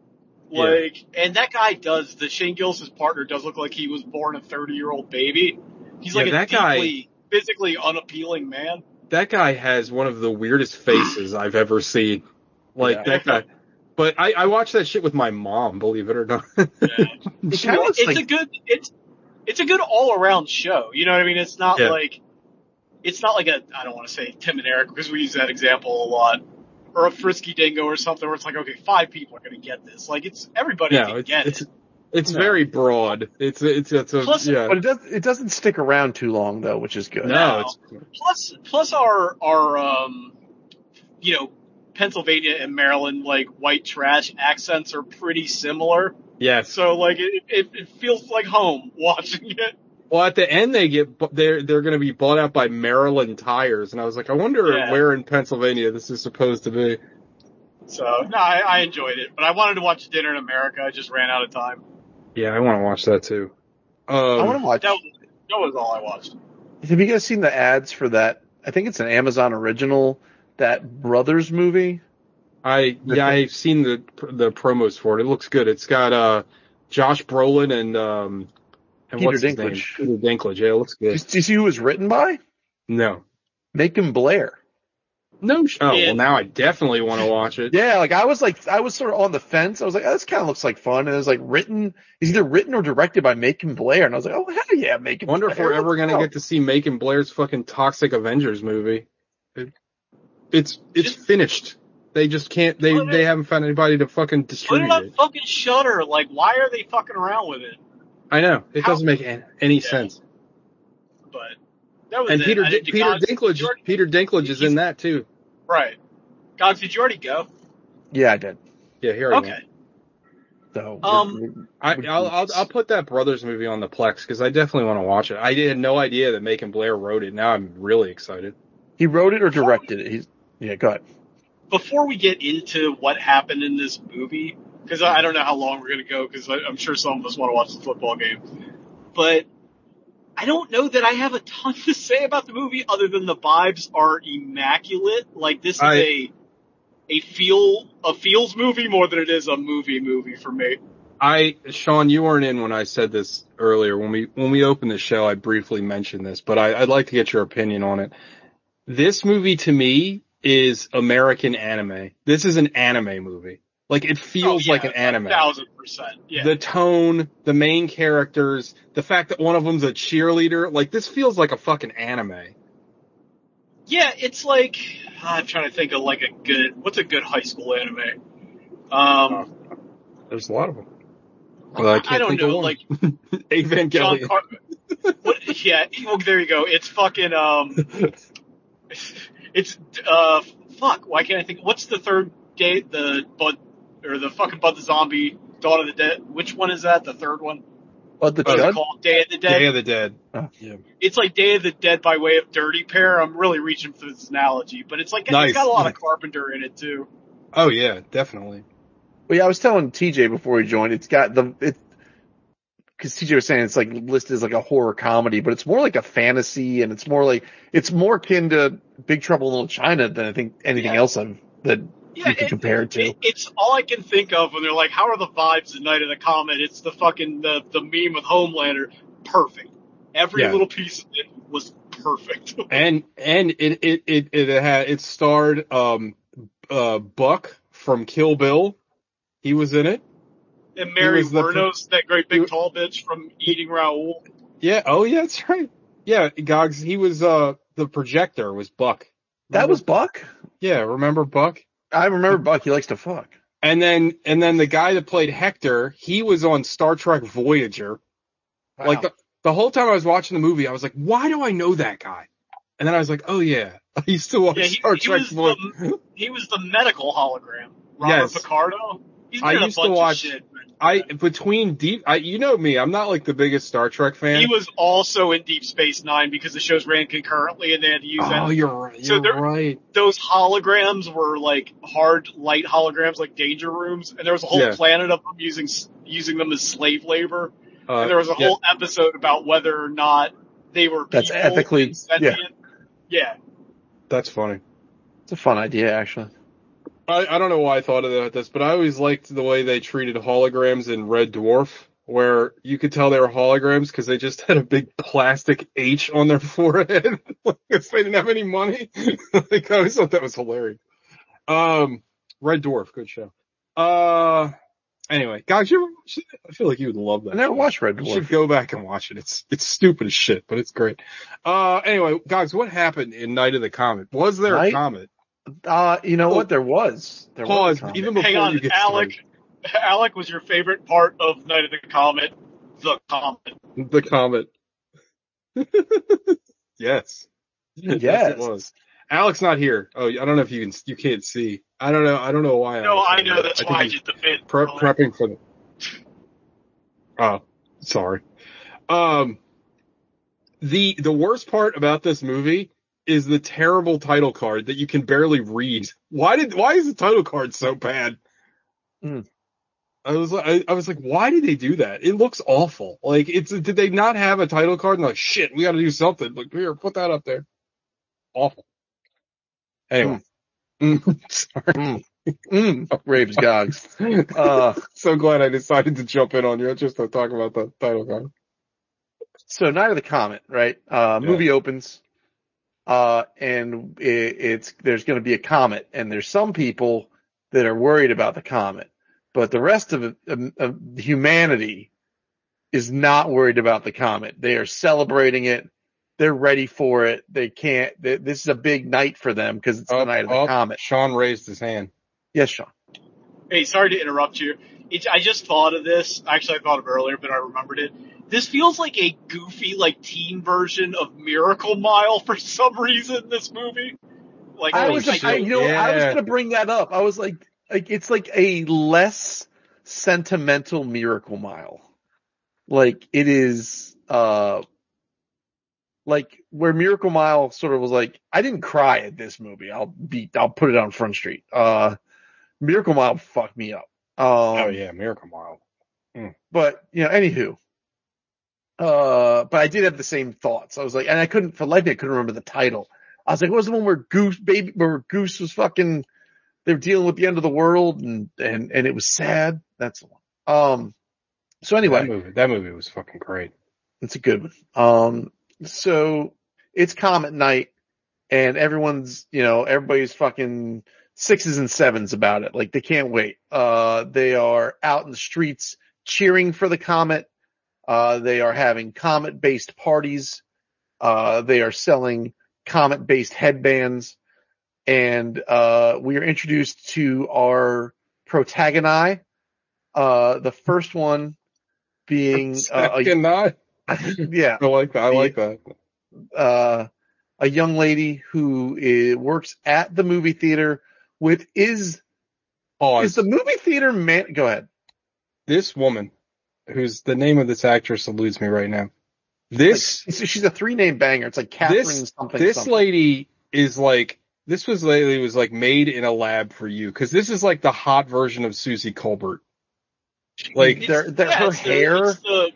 Like, yeah. And that guy does, the Shane Gillis' partner does look like he was born a thirty-year-old baby. He's yeah, like a that deeply, guy, physically unappealing man. That guy has one of the weirdest faces I've ever seen. Like, yeah. that guy. But I, I watched that shit with my mom, believe it or not. Yeah. It's, it's like, a good, it's, it's a good all-around show. You know what I mean? It's not yeah. like, it's not like a, I don't want to say Tim and Eric because we use that example a lot. Or a Frisky Dingo or something where it's like, okay, five people are going to get this. Like, it's, everybody no, can it's, get it's, it. It's no. very broad. It's, it's, it's a, plus, yeah. But it does, it doesn't stick around too long though, which is good. No, no. it's, plus, plus our, our, um, you know, Pennsylvania and Maryland, like, white trash accents are pretty similar. Yes. So, like, it, it, it feels like home watching it. Well, at the end, they get they're they're going to be bought out by Maryland Tires, and I was like, I wonder yeah. where in Pennsylvania this is supposed to be. So no, I, I enjoyed it, but I wanted to watch Dinner in America. I just ran out of time. Yeah, I want to watch that too. Um, I want to watch. That was, that was all I watched. Have you guys seen the ads for that? I think it's an Amazon original. That Brothers movie. I yeah, I've seen the the promos for it. It looks good. It's got uh Josh Brolin and um. And Peter what's Dinklage. His name? Peter Dinklage. Yeah, it looks good. Do you see who it was written by? No. Macon Blair. No. Sh- oh, well, now I definitely want to watch it. Yeah, like I was like, I was sort of on the fence. I was like, oh, this kind of looks like fun. And it was like written, it's either written or directed by Macon Blair. And I was like, oh, hell yeah, Macon Blair. Wonder if we're ever going to get to see Macon Blair's fucking Toxic Avengers movie. It, it's, it's just finished. They just can't, they, they haven't found anybody to fucking distribute it. Put it on fucking Shudder. Like, why are they fucking around with it? I know. It How? doesn't make any yeah. sense. But that was and it. Peter I, Peter Gogs, Dinklage already, Peter Dinklage is in that too. Right. Gogs, did you already go? Yeah, I did. Yeah, here I Okay. went. So um, I, I'll, I'll I'll put that Brothers movie on the Plex because I definitely want to watch it. I had no idea that Macon Blair wrote it. Now I'm really excited. He wrote it or directed it? He's yeah. Go ahead. Before we get into what happened in this movie. Because I don't know how long we're going to go, because I'm sure some of us want to watch the football game. But I don't know that I have a ton to say about the movie other than the vibes are immaculate. Like, this is I, a a feel a feels movie more than it is a movie movie for me. I Sean, you weren't in when I said this earlier. When we when we opened the show, I briefly mentioned this, but I, I'd like to get your opinion on it. This movie, to me, is American anime. This is an anime movie. Like, it feels oh, yeah, like an anime. A thousand percent. Yeah. The tone, the main characters, the fact that one of them's a cheerleader, like, this feels like a fucking anime. Yeah, it's like, I'm trying to think of like a good, what's a good high school anime? Um, uh, there's a lot of them. Well, I, can't I don't think know, of one. like, Evangelion. Car- what, yeah, well, there you go. It's fucking, um, it's, uh, fuck, why can't I think, what's the third day, the, but, or the fucking Bud the Zombie, Dawn of the Dead. Which one is that? The third one? Bud the What's Dead? it called? Day of the Dead? Day of the Dead. Oh, yeah. It's like Day of the Dead by way of Dirty Pair. I'm really reaching for this analogy, but it's like, nice. It's got a lot of Carpenter in it too. Oh yeah, definitely. Well, yeah, I was telling T J before he joined, it's got the, it, cause T J was saying it's like listed as like a horror comedy, but it's more like a fantasy and it's more like, it's more akin to Big Trouble in Little China than I think anything yeah. else I've, that Yeah, you can it, compare it to. It, it's all I can think of when they're like, how are the vibes the Night of the Comet? It's the fucking, the, the meme with Homelander. Perfect. Every yeah. little piece of it was perfect. and, and it, it, it, it had, it starred, um, uh, Buck from Kill Bill. He was in it. And Mary Wernos, that great big he, tall bitch from Eating Raoul. Yeah. Oh yeah, that's right. Yeah. Gogs, he was, uh, the projector was Buck. Remember? That was Buck? Yeah. Remember Buck? I remember Buck. He likes to fuck. And then, and then the guy that played Hector, he was on Star Trek Voyager. Wow. Like the, the whole time I was watching the movie, I was like, why do I know that guy? And then I was like, oh yeah, I used to watch Yeah, he, Star he Trek was Voyager. the he was the medical hologram. Robert Yes. Picardo. He's I been in a used to bunch watch- of shit. but- I, between deep, I, you know me, I'm not like the biggest Star Trek fan. He was also in Deep Space Nine because the shows ran concurrently and they had to use oh, that. you're right. So You're there- right. Those holograms were like hard light holograms, like danger rooms, and there was a whole Yeah. planet of them using using them as slave labor. Uh, and there was a yeah. whole episode about whether or not they were That's people ethically- and sentient. Yeah. That's funny. It's a fun idea, actually. I, I don't know why I thought of this, but I always liked the way they treated holograms in Red Dwarf, where you could tell they were holograms because they just had a big plastic H on their forehead because they didn't have any money. Like, I always thought that was hilarious. Um, Red Dwarf, good show. Uh, anyway, guys, you ever watch it? I feel like you would love that. I never show. watched Red You should Dwarf. go back and watch it. It's it's stupid as shit, but it's great. Uh, anyway, guys, what happened in Night of the Comet? Was there Night- a comet? Uh, you know Oh. what? There was. There Pause. was a comet. Even before Hang on, you get Alec. Alec, was your favorite part of Night of the Comet the comet? started. The comet. Yes. Yes. it was. Alex not here. Oh, I don't know if you can. You can't see. I don't know. I don't know why. No, Alex I isn't know here. that's think why I he's did the bit. pre- prepping for the. Oh, sorry. Um, the the worst part about this movie is the terrible title card that you can barely read. Why did why is the title card so bad? Hmm. I was like, I, I was like, why did they do that? It looks awful. Like, it's did they not have a title card? And they're like, shit, we got to do something. Like, here, put that up there. Awful. Anyway, Mm, sorry. Mm. Mm. Raves Gogs. Uh, So glad I decided to jump in on you just to talk about the title card. so Night of the Comet, right? Uh, movie opens, uh, and it, it's, there's going to be a comet, and there's some people that are worried about the comet, but the rest of, of, of humanity is not worried about the comet. They are celebrating it. They're ready for it. They can't, they, this is a big night for them because it's the Up, night of the up. comet. Sean raised his hand. Yes, Sean. Hey, sorry to interrupt you. It, I just thought of this. Actually, I thought of it earlier, but I remembered it. This feels like a goofy, like teen version of Miracle Mile for some reason. This movie, like I Holy was, shit, I, you know, I was yeah. going to bring that up. I was like, like, it's like a less sentimental Miracle Mile. Like it is, uh, like where Miracle Mile sort of was like, I didn't cry at this movie. I'll be, I'll put it on Front Street. Uh, Miracle Mile fucked me up. Um, Oh yeah, Miracle Mile. But, you know, anywho. Uh, but I did have the same thoughts. I was like, and I couldn't, for life, I couldn't remember the title. I was like, what was the one where Goose, baby, where Goose was fucking, they were dealing with the end of the world and, and, and it was sad. That's the one. Um, so anyway. That movie, that movie was fucking great. It's a good one. Um, so it's Comet Night and everyone's, you know, everybody's fucking sixes and sevens about it. Like they can't wait. Uh, they are out in the streets cheering for the comet. Uh, they are having comet based parties. Uh, they are selling comet based headbands. And, uh, we are introduced to our protagoni. Uh, the first one being, uh, a, Second night. yeah. I like that. I like that. uh, a young lady who is, works at the movie theater with is, Pause. is the movie theater man, go ahead. This woman, who's the name of this actress eludes me right now. This, Like, she's a three name banger. It's like Catherine this, something. this something. lady is like, this was lady was like made in a lab for you. Cause this is like the hot version of Susie Colbert. Like, They're- they're- her it's the- hair- It's the,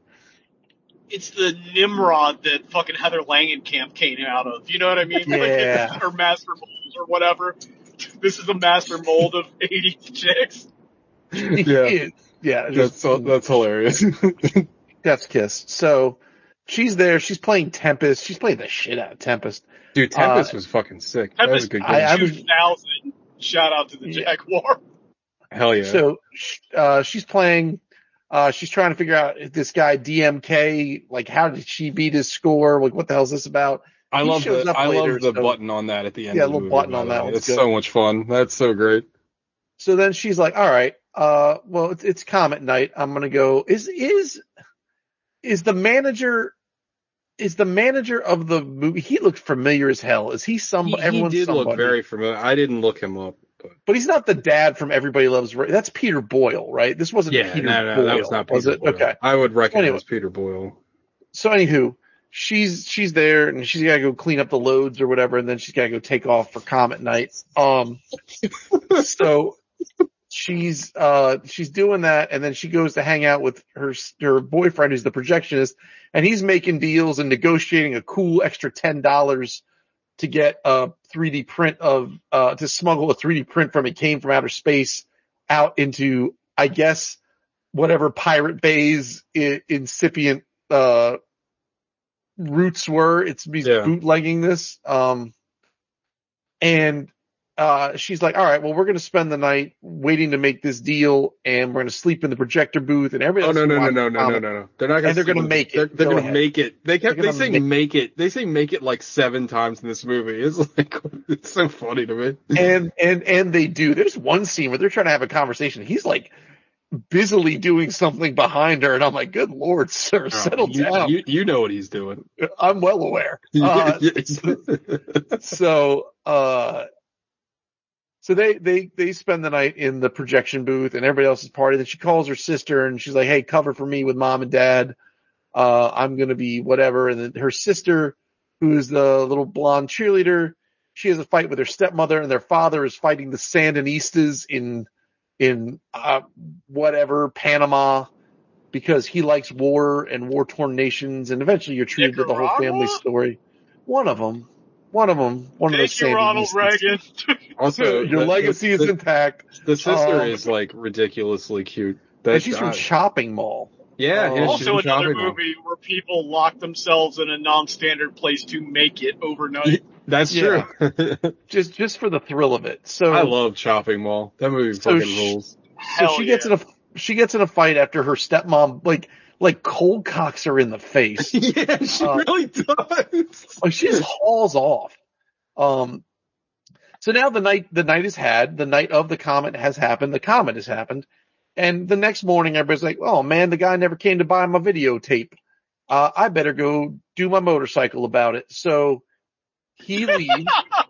it's the Nimrod that fucking Heather Langenkamp came out of. You know what I mean? Like, Yeah. it's her master mold or whatever. This is a master mold of eighties chicks. yeah, yeah. that's, Just, so- that's hilarious. Chef's kiss. So she's there. She's playing Tempest. She's playing the shit out of Tempest. Dude, Tempest Uh, was fucking sick. That was a Tempest good game. I- I was- two thousand. Shout out to the Yeah. Jaguar. Hell yeah. So, sh- uh, she's playing, uh, she's trying to figure out if this guy D M K, like, how did she beat his score? Like, what the hell is this about? I he love shows the up I later, love the so- button on that at the end. Yeah, of a the little movie, button by on the that way. one's It's good. so much fun. That's so great. so then she's like, all right, uh, well, it's, it's Comet night. I'm going to go. Is, is, is the manager, is the manager of the movie, he looked familiar as hell. Is he some, He, he everyone's did somebody? look very familiar. I didn't look him up. But, but he's not the dad from Everybody Loves Raymond. That's Peter Boyle, right? This wasn't yeah, Peter no, no, Boyle. that was not Peter was it? Boyle. Okay. I would recognize Anyway. Peter Boyle. So anywho, she's, she's there and she's got to go clean up the loads or whatever. And then she's got to go take off for Comet night. Um, so she's, uh, she's doing that. And then she goes to hang out with her, her boyfriend, who's the projectionist, and he's making deals and negotiating a cool extra ten dollars to get a three D print of, uh, to smuggle a three D print from It Came from Outer Space out into, I guess, whatever Pirate Bay's I- incipient, uh, roots were. It's he's Yeah. bootlegging this. Um, and, uh, she's like, all right, well, we're going to spend the night waiting to make this deal, and we're going to sleep in the projector booth, and everybody Oh else no can no no watch no the no no comic. no no! They're not gonna. And they're sleep gonna in- make it. They're, they're Go gonna ahead. make it. They kept. They're They gonna say make- make it. They say make it like seven times in this movie. It's like it's so funny to me. And, and, and they do. There's one scene where they're trying to have a conversation. He's like busily doing something behind her, and I'm like, good Lord, sir, settle Oh, you, down. You, you know what he's doing. I'm well aware. Uh, Yeah. so, uh, so they, they, they spend the night in the projection booth and everybody else's party. Then she calls her sister and she's like, hey, cover for me with mom and dad. Uh, I'm going to be whatever. And then her sister, who's the little blonde cheerleader, she has a fight with her stepmother, and their father is fighting the Sandinistas in, in, uh, whatever, Panama, because he likes war and war-torn nations. And eventually you're treated to the whole family Nicaragua? story. One of them. One of them. One of those Thank you, Ronald Sandinistas. Reagan. Also, Your the- legacy the, is intact. The sister Um, is like ridiculously cute. That, And she's from uh, Shopping Mall. yeah, Oh. yeah, she's Also, from another Shopping Mall. movie where people lock themselves in a non-standard place to make it overnight. That's Yeah. true. Just, just for the thrill of it. So, I love Shopping Mall. That movie So fucking sh- rules. so Hell she gets yeah. in a, she gets in a fight after her stepmom, like, like cold cocks her in the face. Yeah, she Uh, really does. Like she just hauls off. Um, so now the night, the night is had, the night of the comet has happened, the comet has happened. And the next morning everybody's like, oh man, the guy never came to buy my videotape. Uh, I better go do my motorcycle about it. So he leaves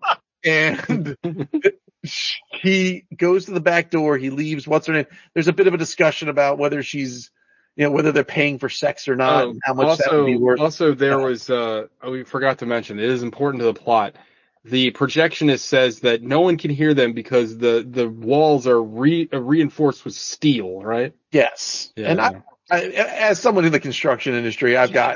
and he goes to the back door. He leaves. What's her name? There's a bit of a discussion about whether she's, you know, whether they're paying for sex or not, Oh, and how much also, that would be worth. also there Yeah. was, uh, oh, we forgot to mention, it is important to the plot. The projectionist says that no one can hear them because the, the walls are re, uh, reinforced with steel, right? Yes. Yeah. And I, I, as someone in the construction industry, I've got,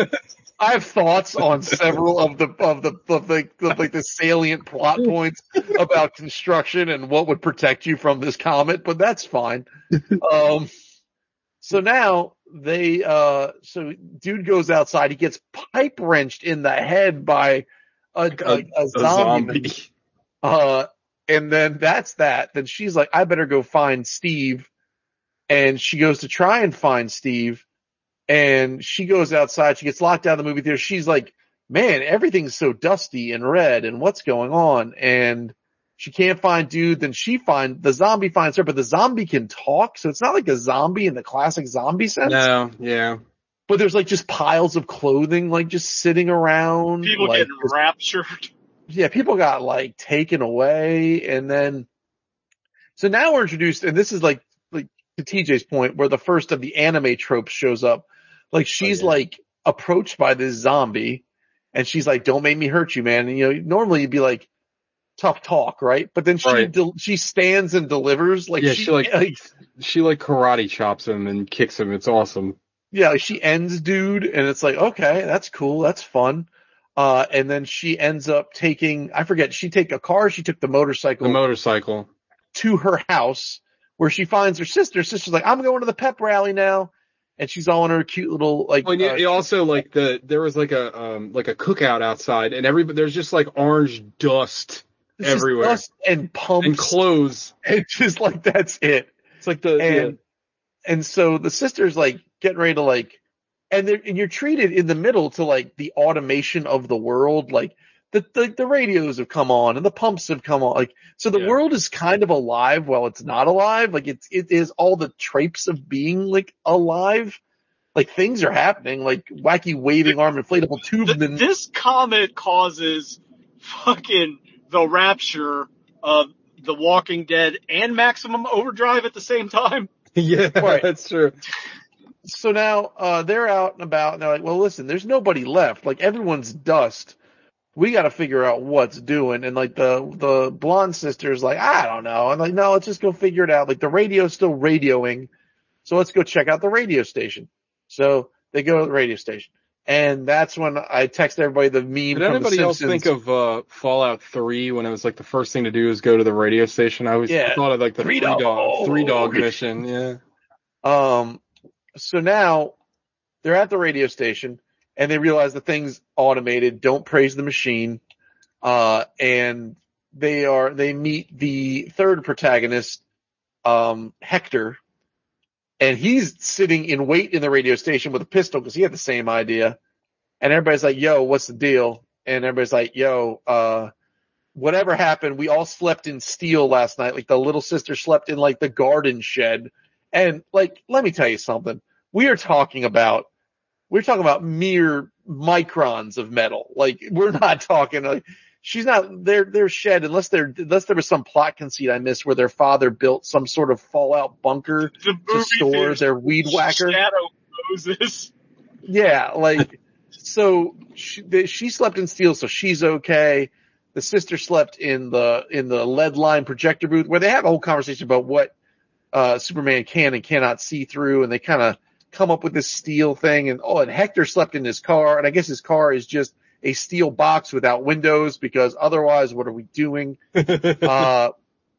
I have thoughts on several of the, of the, of the, of like the salient plot points about construction and what would protect you from this comet, but that's fine. Um, so now they, uh, so dude goes outside, he gets pipe wrenched in the head by a, a, a a zombie. zombie. Uh, and then that's that. Then she's like, I better go find Steve. And she goes to try and find Steve. And she goes outside. She gets locked out of the movie theater. She's like, man, everything's so dusty and red and what's going on? And she can't find dude. Then she find the zombie finds her, but the zombie can talk. So it's not like a zombie in the classic zombie sense, No, yeah. but there's like just piles of clothing, like just sitting around. People like, getting raptured. yeah, people got like taken away, and then so now we're introduced, and this is like like to T J's point, where the first of the anime tropes shows up. Like she's Oh, yeah. like approached by this zombie, and she's like, "Don't make me hurt you, man." And you know, normally you'd be like, "Tough talk," right? But then she Right. del- she stands and delivers, like Yeah, she, she, like- She like karate chops him and kicks him. It's awesome. yeah, like she ends dude, and it's like, okay, that's cool, that's fun. Uh, and then she ends up taking, I forget, she take a car, she took the motorcycle The motorcycle. to her house where she finds her sister. Sister's like, I'm going to the pep rally now. And she's all in her cute little, like, Well, and you, uh, you also like the there was like a um like a cookout outside, and everybody there's just like orange dust it's just everywhere. dust and pumps. and clothes. And just like, that's it. It's like the And, and so the sister's like getting ready to like, and they're, and you're treated in the middle to like the automation of the world. Like the, the the radios have come on and the pumps have come on. Like, so the Yeah. world is kind of alive while it's not alive. Like, it's it is all the traits of being like alive. Like, things are happening, like wacky waving arm inflatable tube. Th- Men. this comet causes fucking the rapture of The Walking Dead and Maximum Overdrive at the same time. Yeah, Right. that's true. So now uh they're out and about and they're like, well, listen, there's nobody left. Like, everyone's dust. We got to figure out what's doing. And like the the blonde sister's like, I don't know. I'm like, no, let's just go figure it out. Like, the radio's still radioing, so let's go check out the radio station. So they go to the radio station, and that's when I text everybody the meme. Did from anybody the else Simpsons. think of uh, Fallout three when it was like the first thing to do is go to the radio station? I always Yeah. thought of like the Three three dog, dog. three dog mission. Yeah. Um, so now they're at the radio station and they realize the thing's automated. Don't praise the machine. Uh, and they are, they meet the third protagonist, um, Hector, and he's sitting in wait in the radio station with a pistol because he had the same idea. And everybody's like, yo, what's the deal? And everybody's like, yo, uh, whatever happened, we all slept in steel last night. Like, the little sister slept in like the garden shed. And like, let me tell you something. We are talking about, we're talking about mere microns of metal. Like, we're not talking like, she's not, their, their shed, unless there, unless there was some plot conceit I missed where their father built some sort of fallout bunker The to movie store there's their weed whacker. Shadow Moses. Yeah, like, so she, they, she slept in steel, so she's okay. The sister slept in the, in the lead line projector booth where they have a whole conversation about what, uh, Superman can and cannot see through, and they kind of come up with this steel thing. And, oh, and Hector slept in his car, and I guess his car is just a steel box without windows, because otherwise what are we doing? Uh,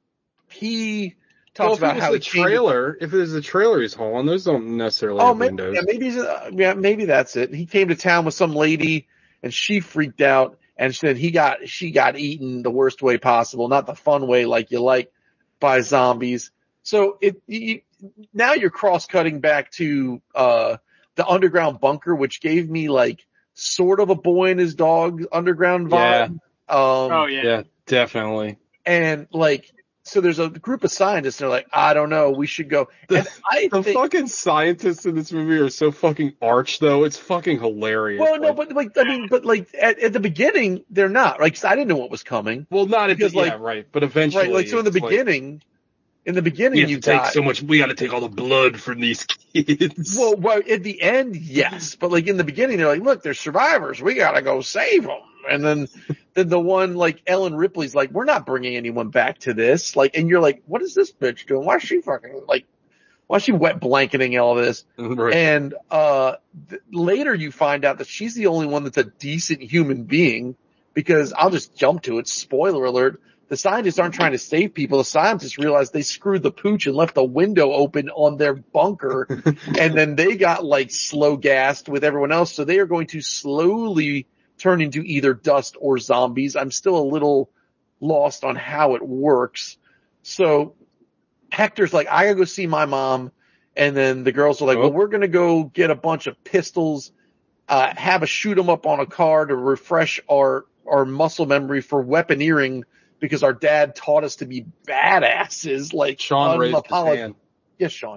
he talks well, about if how it he was a came to- trailer, if it was a trailer he's hauling, those don't necessarily Oh, have maybe, windows. yeah, maybe, he's, uh, yeah, maybe that's it. He came to town with some lady and she freaked out and said he got, she got eaten the worst way possible, not the fun way like you like, by zombies. So it, you, now you're cross-cutting back to, uh, the underground bunker, which gave me like sort of a Boy and His Dog underground vibe. Um, Oh yeah. Yeah, definitely. and like, so there's a group of scientists. They're like, I don't know, we should go. The, And I the think, fucking scientists in this movie are so fucking arch, though. It's fucking hilarious. well, no, Like- but like, I mean, but like at, at the beginning, they're not. Like, 'cause I didn't know what was coming. well, not at the, because, like- yeah, right, but eventually, Right, like, so in the it's like, beginning, in the beginning, we have you to take got, so much. We got to take all the blood from these kids. well, well, at the end, yes, but like in the beginning, they're like, look, they're survivors. We gotta go save them. And then, then the one, like, Ellen Ripley's like, we're not bringing anyone back to this. Like, and you're like, what is this bitch doing? Why is she fucking, like, why is she wet blanketing all this? Right. And, uh, th- later you find out that she's the only one that's a decent human being, because I'll just jump to it. Spoiler alert. The scientists aren't trying to save people. The scientists realized they screwed the pooch and left the window open on their bunker. And then they got like slow gassed with everyone else. So they are going to slowly turn into either dust or zombies. I'm still a little lost on how it works. So Hector's like, I gotta go see my mom. And then the girls are like, Oh. well, we're going to go get a bunch of pistols, uh, have a shoot 'em up on a car to refresh our, our muscle memory for weaponeering, because our dad taught us to be badasses. Like, Sean raised his unapolog- hand. Yes, Sean.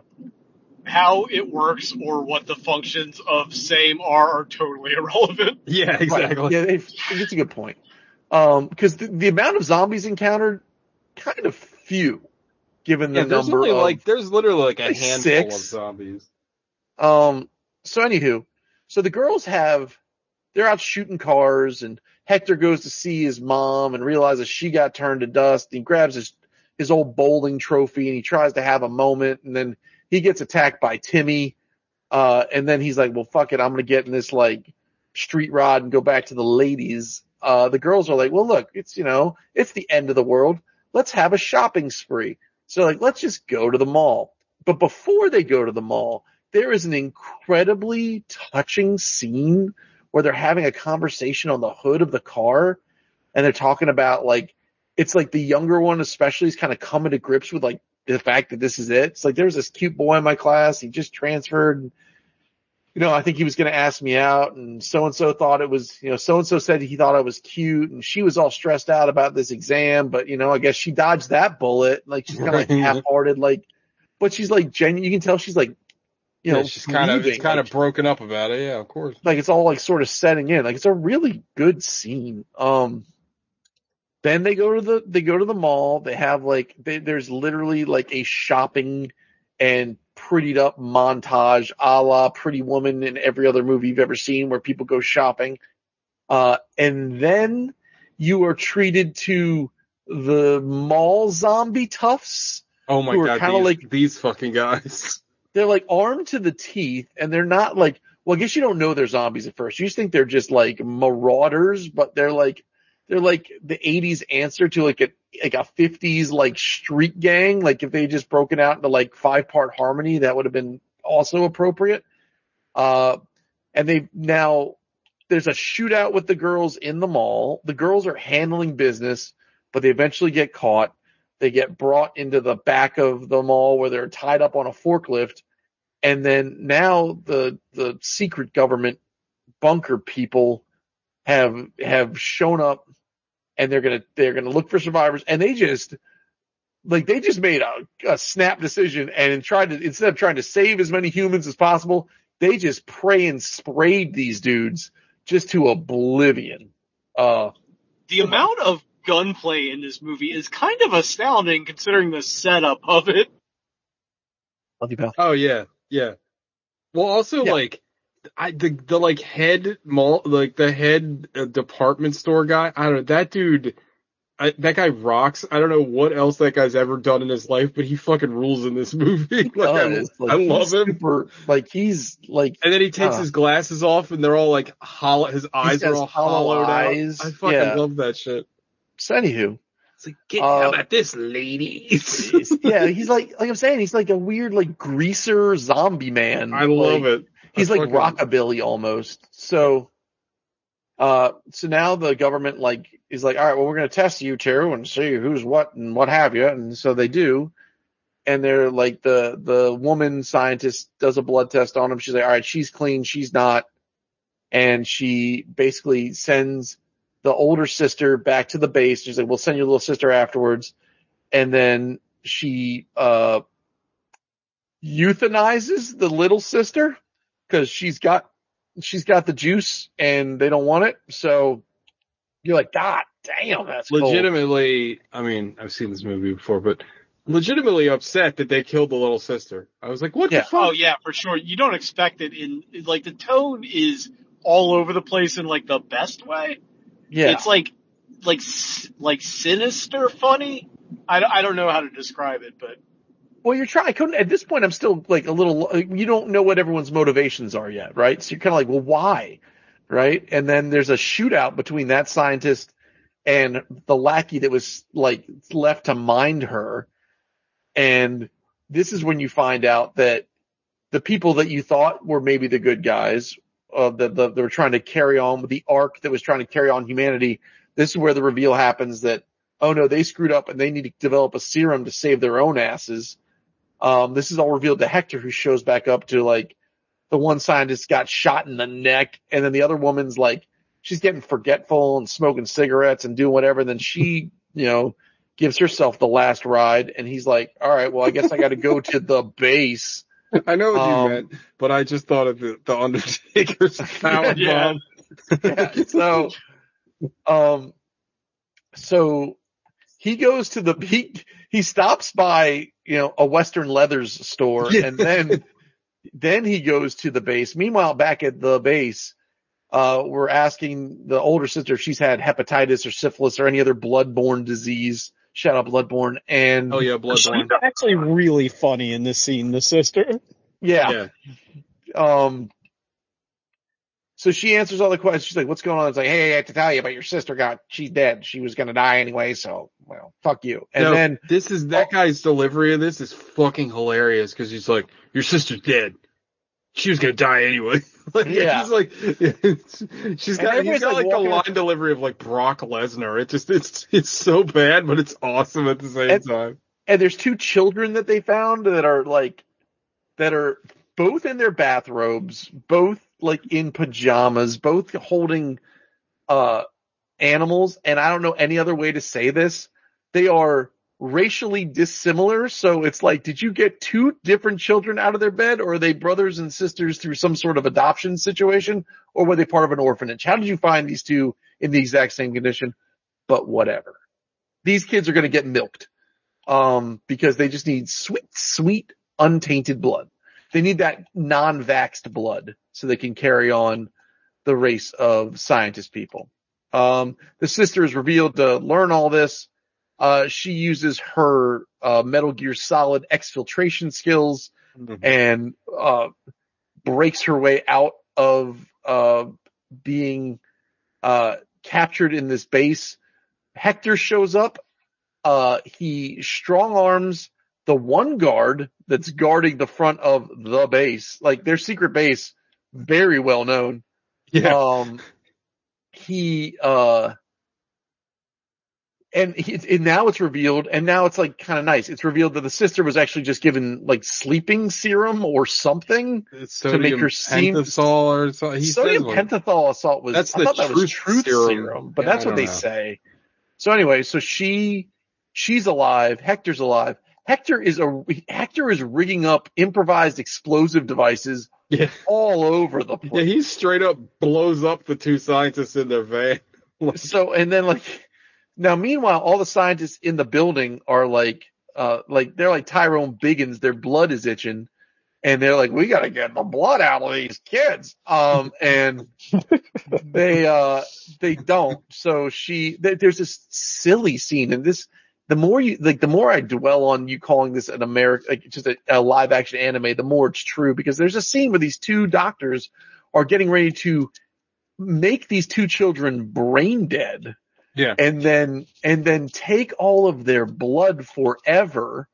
How it works or what the functions of same are are totally irrelevant. Yeah, exactly. Right. Yeah, they- it's a good point. Um, because the, the amount of zombies encountered, kind of few, given the Yeah, there's number only of. like there's literally like a like handful six. of zombies. Um, so anywho, so the girls have, they're out shooting cars, and Hector goes to see his mom and realizes she got turned to dust. He grabs his, his old bowling trophy and he tries to have a moment, and then he gets attacked by Timmy. Uh, and then he's like, well, fuck it. I'm going to get in this like street rod and go back to the ladies. Uh, the girls are like, well, look, it's, you know, it's the end of the world. Let's have a shopping spree. So like, let's just go to the mall. But before they go to the mall, there is an incredibly touching scene where they're having a conversation on the hood of the car, and they're talking about like, it's like the younger one especially is kind of coming to grips with like the fact that this is it. It's like, there's this cute boy in my class. He just transferred. you know, I think he was going to ask me out, and so-and-so thought it was, you know, so-and-so said he thought I was cute, and she was all stressed out about this exam, but, you know, I guess she dodged that bullet. Like, she's kind of like half-hearted, like, but she's like genuine. You can tell she's like, you know, yeah, she's kind of, it's kind like, of broken up about it. Yeah, of course. Like, it's all like sort of setting in. Like, it's a really good scene. Um, then they go to the, they go to the mall. They have like, they, there's literally like a shopping and prettied up montage a la Pretty Woman in every other movie you've ever seen where people go shopping. Uh, and then you are treated to the mall zombie toughs. Oh my who God. Kind of these, like, these fucking guys. They're like armed to the teeth, and they're not like, well, I guess you don't know they're zombies at first. You just think they're just like marauders, but they're like, they're like the eighties answer to like a, like a fifties like street gang. Like if they just broken out into like five part harmony, that would have been also appropriate. Uh, and they now there's a shootout with the girls in the mall. The girls are handling business, but they eventually get caught. They get brought into the back of the mall where they're tied up on a forklift. And then now the, the secret government bunker people have, have shown up, and they're going to, they're going to look for survivors. And they just, like, they just made a, a snap decision and tried to, instead of trying to save as many humans as possible, they just pray and sprayed these dudes just to oblivion. Uh, the amount of gunplay in this movie is kind of astounding considering the setup of it. Love you, pal. Oh yeah, yeah. Well, also yeah. like, I the the like head mall, like the head uh, department store guy. I don't know, that dude. I, that guy rocks. I don't know what else that guy's ever done in his life, but he fucking rules in this movie. Like, I, like, I love him. Super, like he's like, and then he takes uh, his glasses off, and they're all like hollow. His eyes are all hollowed eyes. out. I fucking yeah. love that shit. So anywho, it's like, get uh, how about this, ladies? Yeah, he's like, like I'm saying, he's like a weird like greaser zombie man. I like, love it. He's I like fucking... rockabilly almost. So. Uh, so now the government like is like, all right, well, we're going to test you two and see who's what and what have you. And so they do. And they're like, the, the woman scientist does a blood test on him. She's like, all right, she's clean. She's not. And she basically sends the older sister back to the base. She's like, we'll send your little sister afterwards. And then she, uh, euthanizes the little sister because she's got, she's got the juice and they don't want it. So you're like, God damn, that's legitimately, cold. I mean, I've seen this movie before, but legitimately upset that they killed the little sister. I was like, what yeah. the fuck? Oh yeah, for sure. You don't expect it in, like, the tone is all over the place in like the best way. Yeah. It's like, like, like sinister funny. I, I don't know how to describe it, but. Well, you're trying, I couldn't, at this point, I'm still like a little, you don't know what everyone's motivations are yet, right? So you're kind of like, well, why? Right? And then there's a shootout between that scientist and the lackey that was like left to mind her. And this is when you find out that the people that you thought were maybe the good guys, uh, that the, they were trying to carry on with the arc that was trying to carry on humanity. This is where the reveal happens that, oh no, they screwed up and they need to develop a serum to save their own asses. Um, this is all revealed to Hector, who shows back up to like the one scientist got shot in the neck, and then the other woman's like, she's getting forgetful and smoking cigarettes and doing whatever. And then she, you know, gives herself the last ride, and he's like, all right, well, I guess I got to go to the base. I know what um, you meant, but I just thought of the, the Undertaker's power yeah. bomb. yeah. So, um, so he goes to the he he stops by, you know, a Western Leathers store, yeah. and then then he goes to the base. Meanwhile, back at the base, uh, we're asking the older sister if she's had hepatitis or syphilis or any other bloodborne disease. Shout out bloodborne. And oh yeah, bloodborne. She's actually really funny in this scene, the sister. Yeah. yeah. Um. So she answers all the questions. She's like, what's going on? It's like, hey, I have to tell you, but your sister got, she's dead. She was going to die anyway. So, well, fuck you. And no, then this is, that guy's delivery of this is fucking hilarious. Cause he's like, your sister's dead. She was going to die anyway. like, yeah. He's like, she's got, he's got like, like the line up. delivery of like Brock Lesnar. It just, it's, it's so bad, but it's awesome at the same and, time. And there's two children that they found that are like, that are both in their bathrobes, both like in pajamas, both holding uh animals, and I don't know any other way to say this. They are racially dissimilar, so it's like, did you get two different children out of their bed, or are they brothers and sisters through some sort of adoption situation, or were they part of an orphanage? How did you find these two in the exact same condition? But whatever. These kids are going to get milked um, because they just need sweet, sweet, untainted blood. They need that non-vaxxed blood so they can carry on the race of scientist people. Um, the sister is revealed to learn all this. Uh, she uses her uh, Metal Gear Solid exfiltration skills mm-hmm. and uh, breaks her way out of uh, being uh, captured in this base. Hector shows up. Uh, he strong arms the one guard that's guarding the front of the base, like their secret base, very well known. Yeah. Um, he, uh, and, he, and now it's revealed, and now it's like kind of nice. It's revealed that the sister was actually just given like sleeping serum or something to make her seem pentothal or something. He sodium says pentothal assault was. That's I the thought that was truth truth serum, serum but yeah, that's I what they know. say. So anyway, so she she's alive. Hector's alive. Hector is a Hector is rigging up improvised explosive devices yeah. all over the place. Yeah, he straight up blows up the two scientists in their van. So, and then like, now meanwhile, all the scientists in the building are like, uh, like, they're like Tyrone Biggins, their blood is itching, and they're like, we gotta get the blood out of these kids. Um, and they, uh, they don't. So she, th- there's this silly scene, and this, the more you, like, the more I dwell on you calling this an American, like, just a, a live action anime, the more it's true, because there's a scene where these two doctors are getting ready to make these two children brain dead. Yeah. And then, and then take all of their blood forever.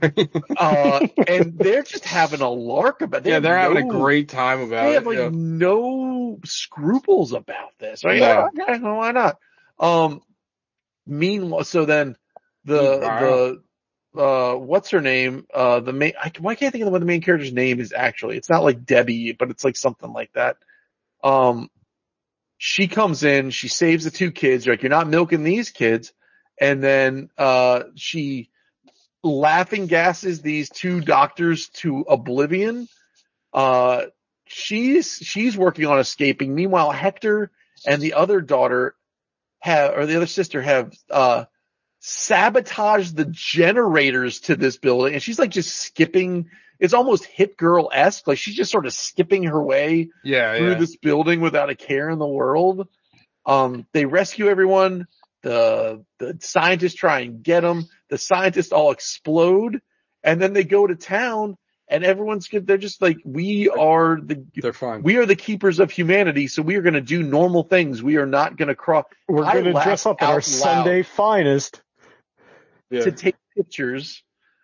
uh, and they're just having a lark about it. Yeah, they're no, having a great time about they it. have like yeah. no scruples about this. Right? No. Yeah, okay, well, why not? Um, meanwhile, so then the, wow. the, uh, what's her name? Uh, the main, I, why can't I think of what the main character's name is actually? It's not like Debbie, but it's like something like that. Um, She comes in, she saves the two kids. You're like, you're not milking these kids. And then, uh, she laughing gasses these two doctors to oblivion. Uh, she's, she's working on escaping. Meanwhile, Hector and the other daughter have, or the other sister have, uh, sabotaged the generators to this building. And she's like just skipping. It's almost Hit Girl-esque. Like she's just sort of skipping her way yeah, through yeah. this building without a care in the world. Um, they rescue everyone. The, the scientists try and get them. The scientists all explode, and then they go to town, and everyone's good. They're just like, we are the, They're fine. we are the keepers of humanity. So we are going to do normal things. We are not going to cross. We're going to dress up in our Sunday finest yeah. to take pictures.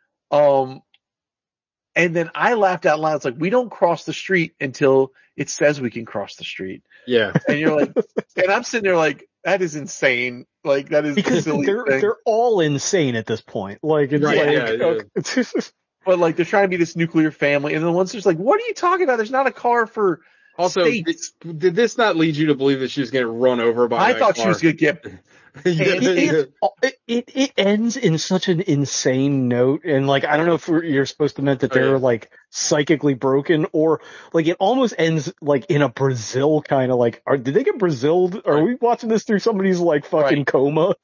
Um, And then I laughed out loud. It's like, we don't cross the street until it says we can cross the street. Yeah. And you're like, and I'm sitting there like, that is insane. Like, that is because a silly they're, thing. they're all insane at this point. Like, it's Right, like, yeah, yeah. okay. But like, they're trying to be this nuclear family. And then once there's like, what are you talking about? There's not a car for Also, did, states. did this not lead you to believe that she was getting run over by I that thought car? she was going to get, It, it, it, it ends in such an insane note, and like I don't know if we're, you're supposed to meant that Oh, they're yeah. like psychically broken, or like it almost ends like in a Brazil kind of like. Are did they get Braziled? Are Right. we watching this through somebody's like fucking Right. coma?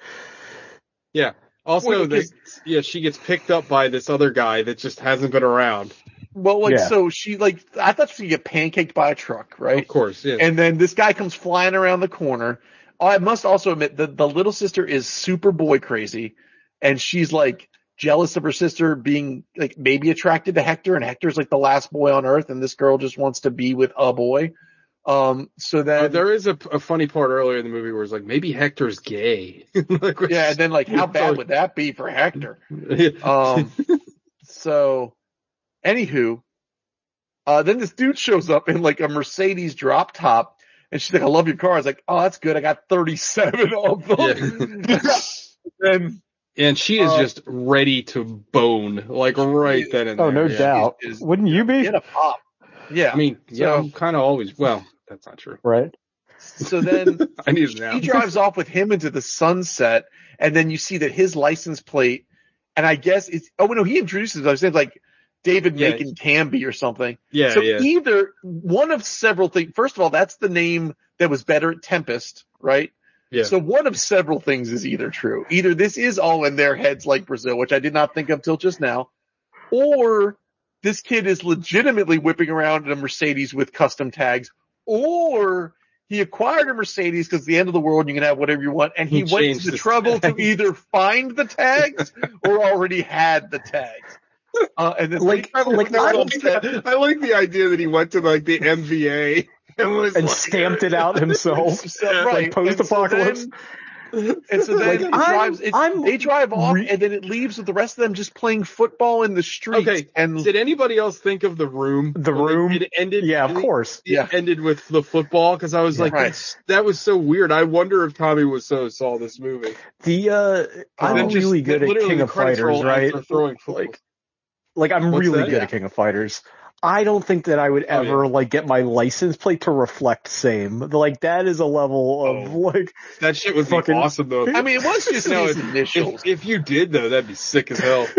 Yeah. Also, Well, they, yeah, she gets picked up by this other guy that just hasn't been around. well, like, Yeah. so she like, I thought she would get pancaked by a truck, right? Of course, yeah. And then this guy comes flying around the corner. I must also admit that the little sister is super boy crazy, and she's like jealous of her sister being like maybe attracted to Hector, and Hector's like the last boy on earth, and this girl just wants to be with a boy. Um, so then Uh, there is a, a funny part earlier in the movie where it's like, maybe Hector's gay. Like, yeah, and then like how bad would that be for Hector? Yeah. Um, so anywho, uh, then this dude shows up in like a Mercedes drop top. And she's like, I love your car. I was like, oh, that's good. I got thirty-seven of them. Yeah. and, And she is Uh, just ready to bone, like right then and there. Oh, no yeah. doubt. is- is- Wouldn't you be? get a pop. Yeah. I mean, yeah, So- I'm kind of always. Well, that's not true. Right? So then I need it he now. drives off with him into the sunset, and then you see that his license plate, and I guess it's, oh no, he introduces, I was saying like David Yeah. Macon Canby or something. Yeah, So yeah. either one of several things. First of all, that's the name that was better at Tempest, right? Yeah. So one of several things is either true. Either this is all in their heads like Brazil, which I did not think of till just now, or this kid is legitimately whipping around in a Mercedes with custom tags, or he acquired a Mercedes because the end of the world, you can have whatever you want, and he, He went changed to the the trouble to tags. either find the tags or already had the tags. Uh, and then Like- they like, go I I on like, set. the, I like the idea that he went to like the M V A and was And like, stamped it out himself. So, right. Like post-apocalypse. And so then, and so then Like, it I'm- drives, it, I'm they drive off, re- and then it leaves with the rest of them just playing football in the streets. Okay, and did anybody else think of The Room? The When they- Room? It ended. Yeah, of it- course. It Yeah. ended with the football because I was Yeah. like, Right. that's, that was so weird. I wonder if Tommy Wiseau saw this movie. The uh I'm then just- really good at literally King the of credits Fighters, roll as right? they're throwing footballs. Like like I'm What's really that? good Yeah. at King of Fighters. I don't think that I would Oh, ever yeah. like get my license plate to reflect same. Like that is a level of Oh. like That shit would Fucking- be awesome though. I mean, it was just No, his if- initials. If, if you did though, that'd be sick as hell.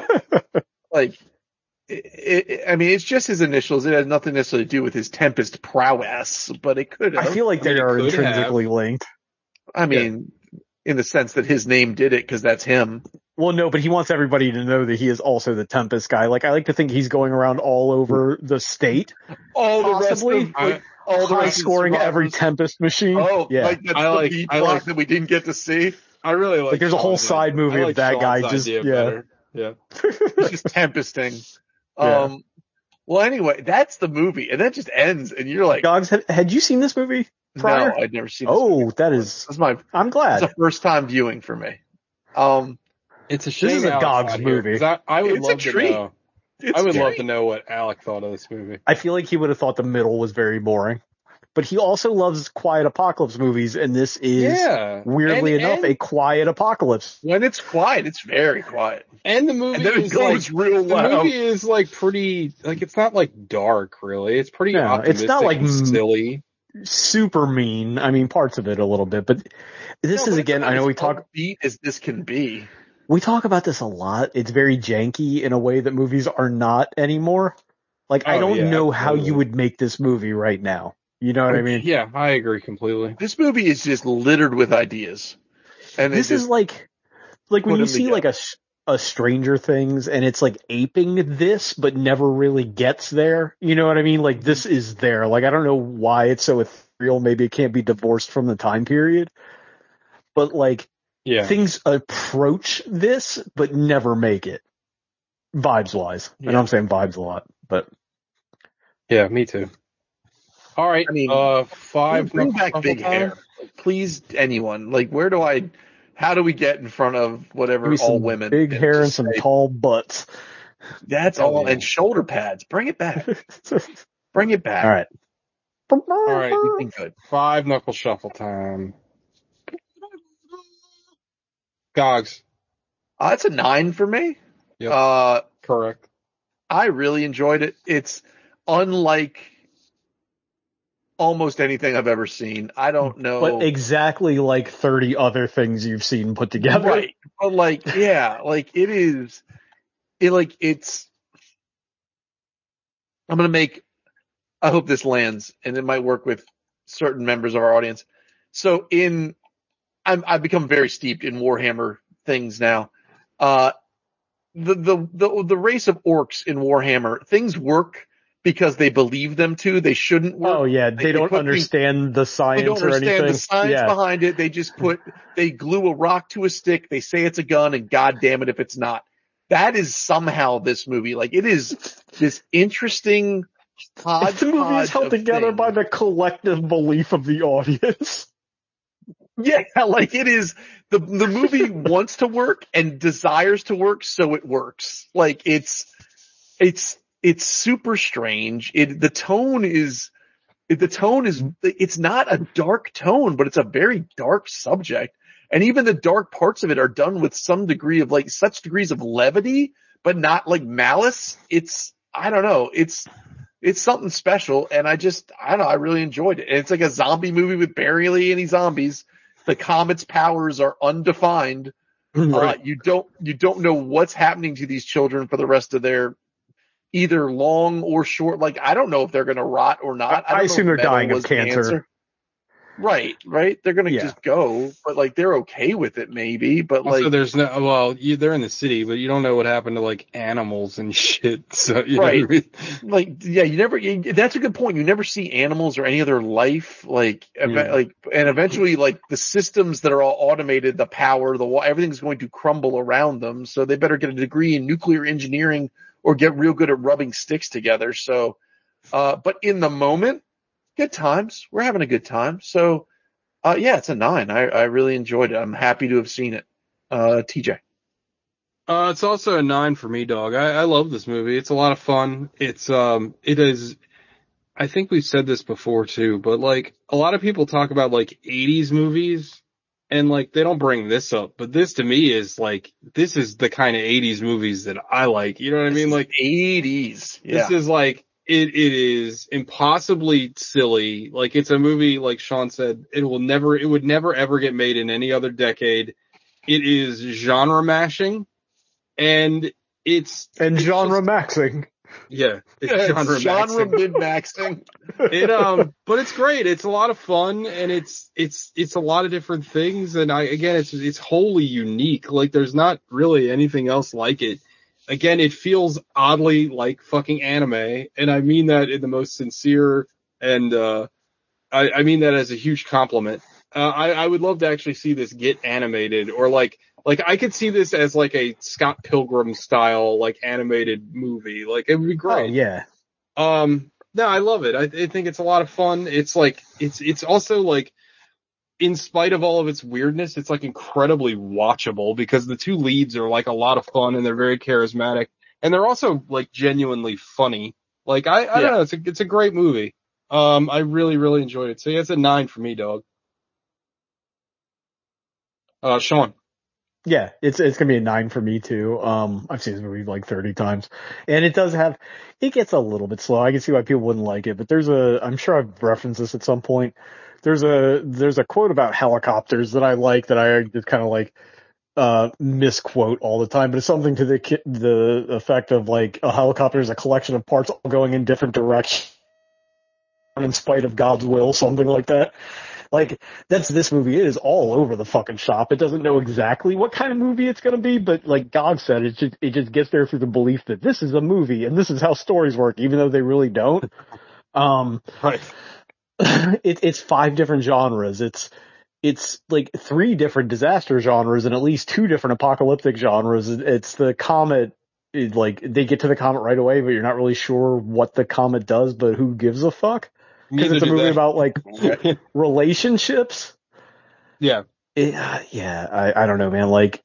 Like, it, it, I mean, it's just his initials. It has nothing necessarily to do with his Tempest prowess, but it could I have. feel like I mean, they it are could intrinsically linked. I mean, in the sense that his name did it because that's him. Well, no, but he wants everybody to know that he is also the Tempest guy. Like I like to think he's going around all over the state, All the Possibly. rest of, like, all the high rest of the scoring every survivors. Tempest machine. Oh, yeah. like that's I the like- B I plot like- that we didn't get to see. I really like. Like, there's a whole Sean's side idea. movie I of like that Sean's guy just- idea yeah. better. Yeah. It's just tempesting. Yeah. Um, well, anyway, that's the movie, and that just ends, and you're like, Dogs, had, had you seen this movie prior? no, I'd never seen this movie. Oh, that is. That's my I'm it's glad. a first time viewing for me. Um, It's a shame. is a Alec's Gogs not here, movie. 'cause I, I would It's a love to treat. know. it's I would love great. to know what Alec thought of this movie. I feel like he would have thought the middle was very boring, but he also loves quiet apocalypse movies, and this is Yeah. weirdly And- enough and- a quiet apocalypse. When it's quiet, it's very quiet, And the movie and then it is goes like real the loud. movie is like pretty like it's not like dark really. It's pretty No, it's optimistic not like and m- silly. Super mean. I mean, parts of it a little bit, but this No, is but again. it's I know we as talk. upbeat as this can be. We talk about this a lot. It's very janky in a way that movies are not anymore. Like, I Oh, don't yeah, know how absolutely. you would make this movie right now. You know what I mean? Yeah, I agree completely. This movie is just littered with ideas, and This it is just, like, like when put you 'em see like a, s- a Stranger Things and it's like aping this, but never really gets there. You know what I mean? Like this is there. Like, I don't know why it's so ethereal. Maybe it can't be divorced from the time period, but like Yeah. things approach this, but never make it vibes wise. And Yeah. I'm saying vibes a lot, but Yeah, me too. All right. I mean, uh five bring knuckle back shuffle big time. hair, please. Anyone, like, where do I? How do we get in front of whatever give me all some women? big hair and just some say, tall butts. That's Oh, all, yeah. and shoulder pads. Bring it back. All Bring it back. right. All right. Anything good. Five knuckle shuffle time. Gogs. Uh, it's a nine for me. Yep. Uh, Correct. I really enjoyed it. It's unlike almost anything I've ever seen. I don't know. But exactly like thirty other things you've seen put together. Right. But like, yeah, like it is, it like, it's, I'm going to make, I hope this lands and it might work with certain members of our audience. So in, I'm, I've become very steeped in Warhammer things now. Uh, the, the, the, the race of orcs in Warhammer, things work because they believe them to. They shouldn't work. Oh yeah, They- they they don't put understand the They science don't or understand anything. the science yeah. behind it. They just put, they glue a rock to a stick. They say it's a gun, and God damn it if it's not. That is somehow this movie. Like, it is this interesting hodgepodge The movie is held of together things. by the collective belief of the audience. Yeah, like it is, the, the movie wants to work and desires to work, so it works. Like, it's, it's, it's super strange. It, the tone is, the tone is, it's not a dark tone, but it's a very dark subject. And even the dark parts of it are done with some degree of like such degrees of levity, but not like malice. It's, I don't know. It's, It's something special, and I just, I don't know, I really enjoyed it. And it's like a zombie movie with barely any zombies. The comet's powers are undefined. Right. Uh, you don't, you don't know what's happening to these children for the rest of their either long or short. Like, I don't know if they're going to rot or not. I, I don't assume know they're if metal dying of was cancer. Right, right. They're going to Yeah. just go, but like they're okay with it maybe, but Also, like, there's no, well, you, they're in the city, but you don't know what happened to like animals and shit. So, you right. know what I mean? Like, yeah, you never, you, that's a good point. You never see animals or any other life, like, ev- Yeah. like, and eventually, like, the systems that are all automated, the power, the wa- everything's going to crumble around them. So they better get a degree in nuclear engineering or get real good at rubbing sticks together. So, uh, but in the moment, good times. We're having a good time. So, uh, yeah, it's a nine. I, I really enjoyed it. I'm happy to have seen it. Uh, T J. Uh, it's also a nine for me, dog. I, I love this movie. It's a lot of fun. It's, um, it is, I think we've said this before too, but like a lot of people talk about like eighties movies and like they don't bring this up, but this to me is like, this is the kind of eighties movies that I like. You know what I mean? Like eighties. Yeah. this is like, it, it is impossibly silly. Like it's a movie, like Sean said, it will never, it would never ever get made in any other decade. It is genre mashing and it's, And it's genre just- maxing. yeah, it's Yeah, genre, it's genre maxing. mid-maxing. It um, but it's great. It's a lot of fun, and it's it's it's a lot of different things. And I again, it's it's wholly unique. Like there's not really anything else like it. Again, it feels oddly like fucking anime, and I mean that in the most sincere and uh, I, I mean that as a huge compliment. Uh, I I would love to actually see this get animated, or like like I could see this as like a Scott Pilgrim style like animated movie. Like it would be Oh great. yeah. Um, no, I love it. I, I think it's a lot of fun. It's like, it's, it's also like, in spite of all of its weirdness, it's like incredibly watchable because the two leads are like a lot of fun and they're very charismatic and they're also like genuinely funny. Like, I, I Yeah. don't know. It's a, it's a great movie. Um, I really, really enjoyed it. So yeah, it's a nine for me, dog. Uh, Sean. Yeah, it's it's gonna be a nine for me too. Um, I've seen this movie like thirty times, and it does have, it gets a little bit slow. I can see why people wouldn't like it, but there's a, I'm sure I've referenced this at some point. There's a there's a quote about helicopters that I like that I just kind of like uh misquote all the time, but it's something to the ki- the effect of like a helicopter is a collection of parts all going in different directions in spite of God's will, something like that. Like, that's this movie. It is all over the fucking shop. It doesn't know exactly what kind of movie it's going to be, but like God said, it just, it just gets there through the belief that this is a movie and this is how stories work, even though they really don't. Um, Right. it, it's five different genres. It's, it's like three different disaster genres and at least two different apocalyptic genres. It's the comet, it, like, they get to the comet right away, but you're not really sure what the comet does, but who gives a fuck? Because Neither it's a do movie they. about like relationships. Yeah. It, uh, yeah, I, I don't know, man. Like,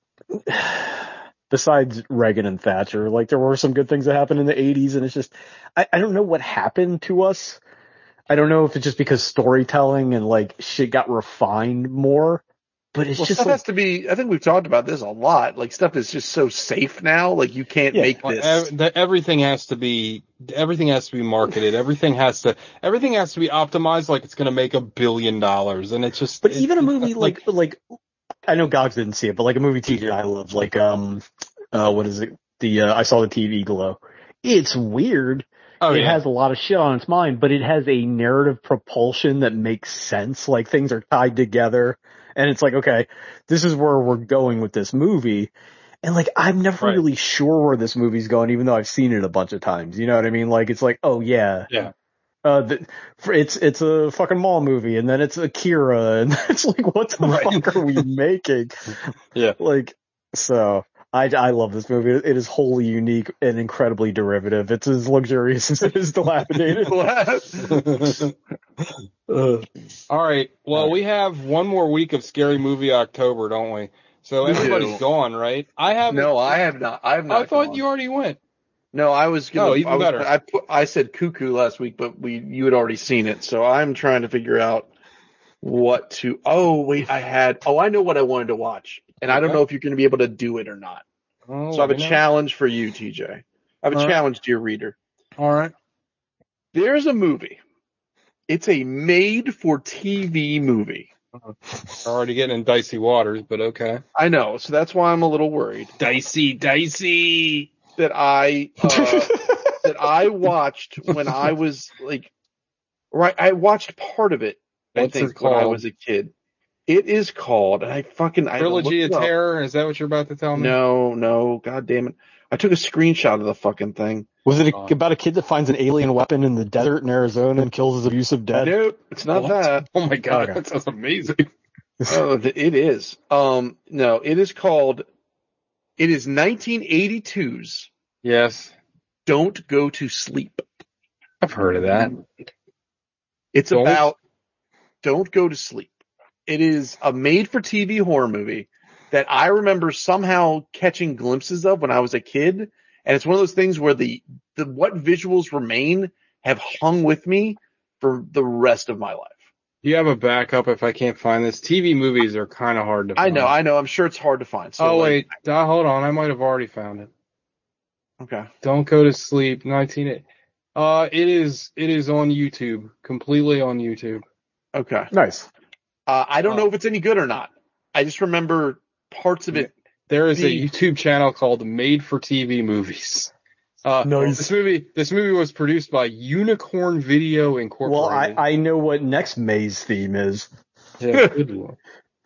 besides Reagan and Thatcher, like there were some good things that happened in the eighties, and it's just, I, I don't know what happened to us. I don't know if it's just because storytelling and like shit got refined more, but it's Well, just stuff like, has to be, I think we've talked about this a lot. Like, stuff is just so safe now. Like, you can't Yeah. make Well, this. ev- the, everything has to be everything has to be marketed. Everything has to everything has to be optimized like it's going to make a billion dollars, and it's just. but it- even a it- movie like, like, I know Gogs didn't see it, but like a movie T J I love, like, um, uh, what is it? The, uh, I Saw the T V Glow. It's weird. oh it yeah, has a lot of shit on its mind, but it has a narrative propulsion that makes sense. Like things are tied together and it's like, okay, this is where we're going with this movie. And like, I'm never Right. really sure where this movie's going, even though I've seen it a bunch of times. You know what I mean? Like, it's like, oh yeah, yeah. uh, the, for, it's, it's a fucking mall movie and then it's Akira and it's like, what the Right. fuck are we making? Yeah. Like, so. I, I love this movie. It is wholly unique and incredibly derivative. It's as luxurious as it is dilapidated. Uh, All right. Well, we have one more week of Scary Movie October, don't we? So We everybody's do. gone, right? I haven't. No, I have not. I have not. I thought gone. you already went. No, I was gonna. Oh, even I was, better. I put. I said Cuckoo last week, but we you had already seen it, so I'm trying to figure out what to. Oh wait, I had. Oh, I know what I wanted to watch, and I don't Okay. know if you're going to be able to do it or not. Oh, So I have a let me know. challenge for you, T J. I have a All right. challenge, dear reader. All right. There's a movie. It's a made-for-T V movie. We're already getting in dicey waters, but okay. I know, so that's why I'm a little worried. Dicey, dicey. That I uh, that I watched when I was like, right. I watched part of it. What's I think it when I called? was a kid. It is called. And I fucking I Trilogy of looked it up. Terror? Is that what you're about to tell me? No, no, god damn it! I took a screenshot of the fucking thing. Was it a, Oh. about a kid that finds an alien weapon in the desert in Arizona and kills his abusive dad? Nope, it's not What? that. Oh my god, Okay. that sounds amazing. Oh, th- it is. Um, no, it is called. It is nineteen eighty-two's Yes, Don't Go to Sleep. I've heard of that. It's Don't? about Don't Go to Sleep. It is a made-for-T V horror movie that I remember somehow catching glimpses of when I was a kid, and it's one of those things where the the what visuals remain have hung with me for the rest of my life. Do you have a backup if I can't find this? T V movies are kind of hard to I find. know, I know. I'm sure it's hard to find. So oh, like, wait. Uh, hold on. I might have already found it. okay. Don't Go to Sleep, nineteen. Uh, it is, it is on YouTube. Completely on YouTube. Okay. Nice. Uh, I don't Oh. know if it's any good or not. I just remember parts of it. There is a The- YouTube channel called Made for T V Movies. Uh, Nice. This movie, this movie was produced by Unicorn Video Incorporated. Well, I, I know what next May's theme is. Yeah, good one.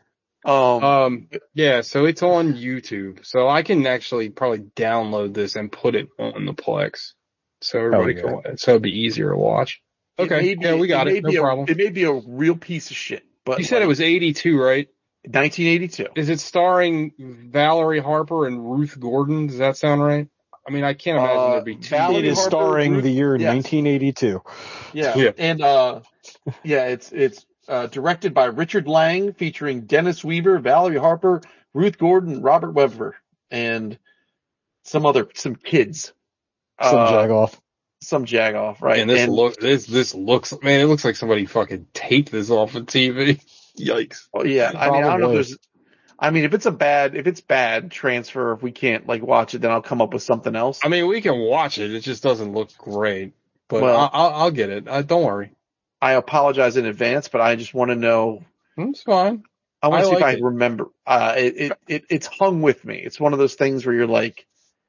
Um, Um, yeah, so it's on YouTube. So I can actually probably download this and put it on the Plex. So everybody yeah. can watch. So it'd be easier to watch. it Okay. may be- Yeah, we got may it. No be a- problem. It may be a real piece of shit, but You said it like, was eighty-two, right? nineteen eighty-two. Is it starring Valerie Harper and Ruth Gordon? Does that sound right? I mean, I can't imagine Uh, there'd be two. Valerie It is Harper, starring Ruth- the year yes. nineteen eighty-two. Yeah. Yeah. And, uh, yeah, it's, it's, uh, directed by Richard Lang, featuring Dennis Weaver, Valerie Harper, Ruth Gordon, Robert Weber, and some other, some kids. Some Uh, jagoff. Some jagoff, right? And this and, look, this this looks, man, it looks like somebody fucking taped this off of T V. Yikes! oh, yeah, I mean, I don't know if Probably. there's, I mean, if it's a bad, if it's bad transfer, if we can't like watch it, then I'll come up with something else. I mean, we can watch it. It just doesn't look great, but Well- I, I'll, I'll get it. Uh, don't worry, I apologize in advance, but I just want to know. it's fine. I want I to see like if I it. remember. Uh, it, it, it, it's hung with me. It's one of those things where you're like,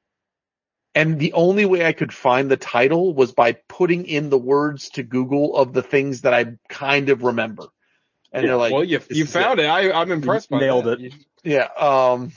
and the only way I could find the title was by putting in the words to Google of the things that I kind of remember. And they're like, well, you this you is found it. I I'm impressed by Nailed that. it. yeah. Um,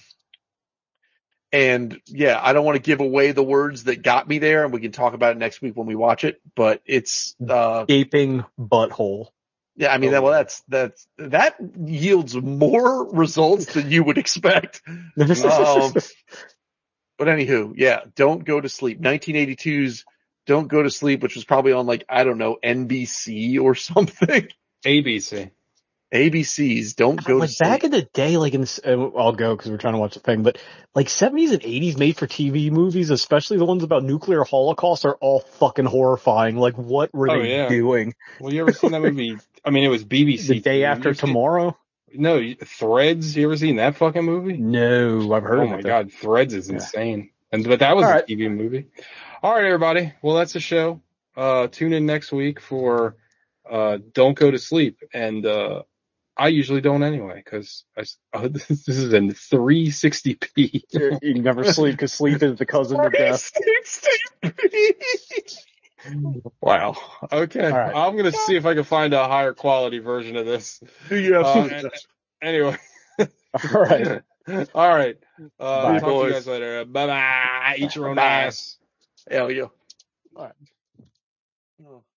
and yeah, I don't want to give away the words that got me there, and we can talk about it next week when we watch it, but it's, uh, Gaping butthole. yeah, I mean, that, well, that's, that's, that yields more results than you would expect. Um, But anywho, yeah, Don't Go to Sleep. nineteen eighty-two's Don't Go to Sleep, which was probably on like, I don't know, N B C or something. A B C. A B C's Don't Go to like Sleep. back in the day, like in this, uh, I'll go because we're trying to watch the thing, but like seventies and eighties made for T V movies, especially the ones about nuclear holocaust, are all fucking horrifying. Like, what were Oh, they yeah. doing? Well, you ever seen that movie? I mean, it was B B C. The Day You After ever seen- Tomorrow? No, you- Threads. You ever seen that fucking movie? No, I've heard Oh of my it. god, Threads is Yeah. insane. And but that was All a right. T V movie. All right, everybody. Well, that's the show. Uh, tune in next week for uh, Don't Go to Sleep, and uh, I usually don't anyway because uh, this is in three sixty p. You you never sleep because sleep is the cousin of death. Wow. Okay, All right. I'm gonna see if I can find a higher quality version of this. Do you have Uh, some- Anyway. All right. All right. Uh, Bye, talk to you boys. guys later. Bye bye. Eat your own Bye. ass. Hell yeah. All right. Oh.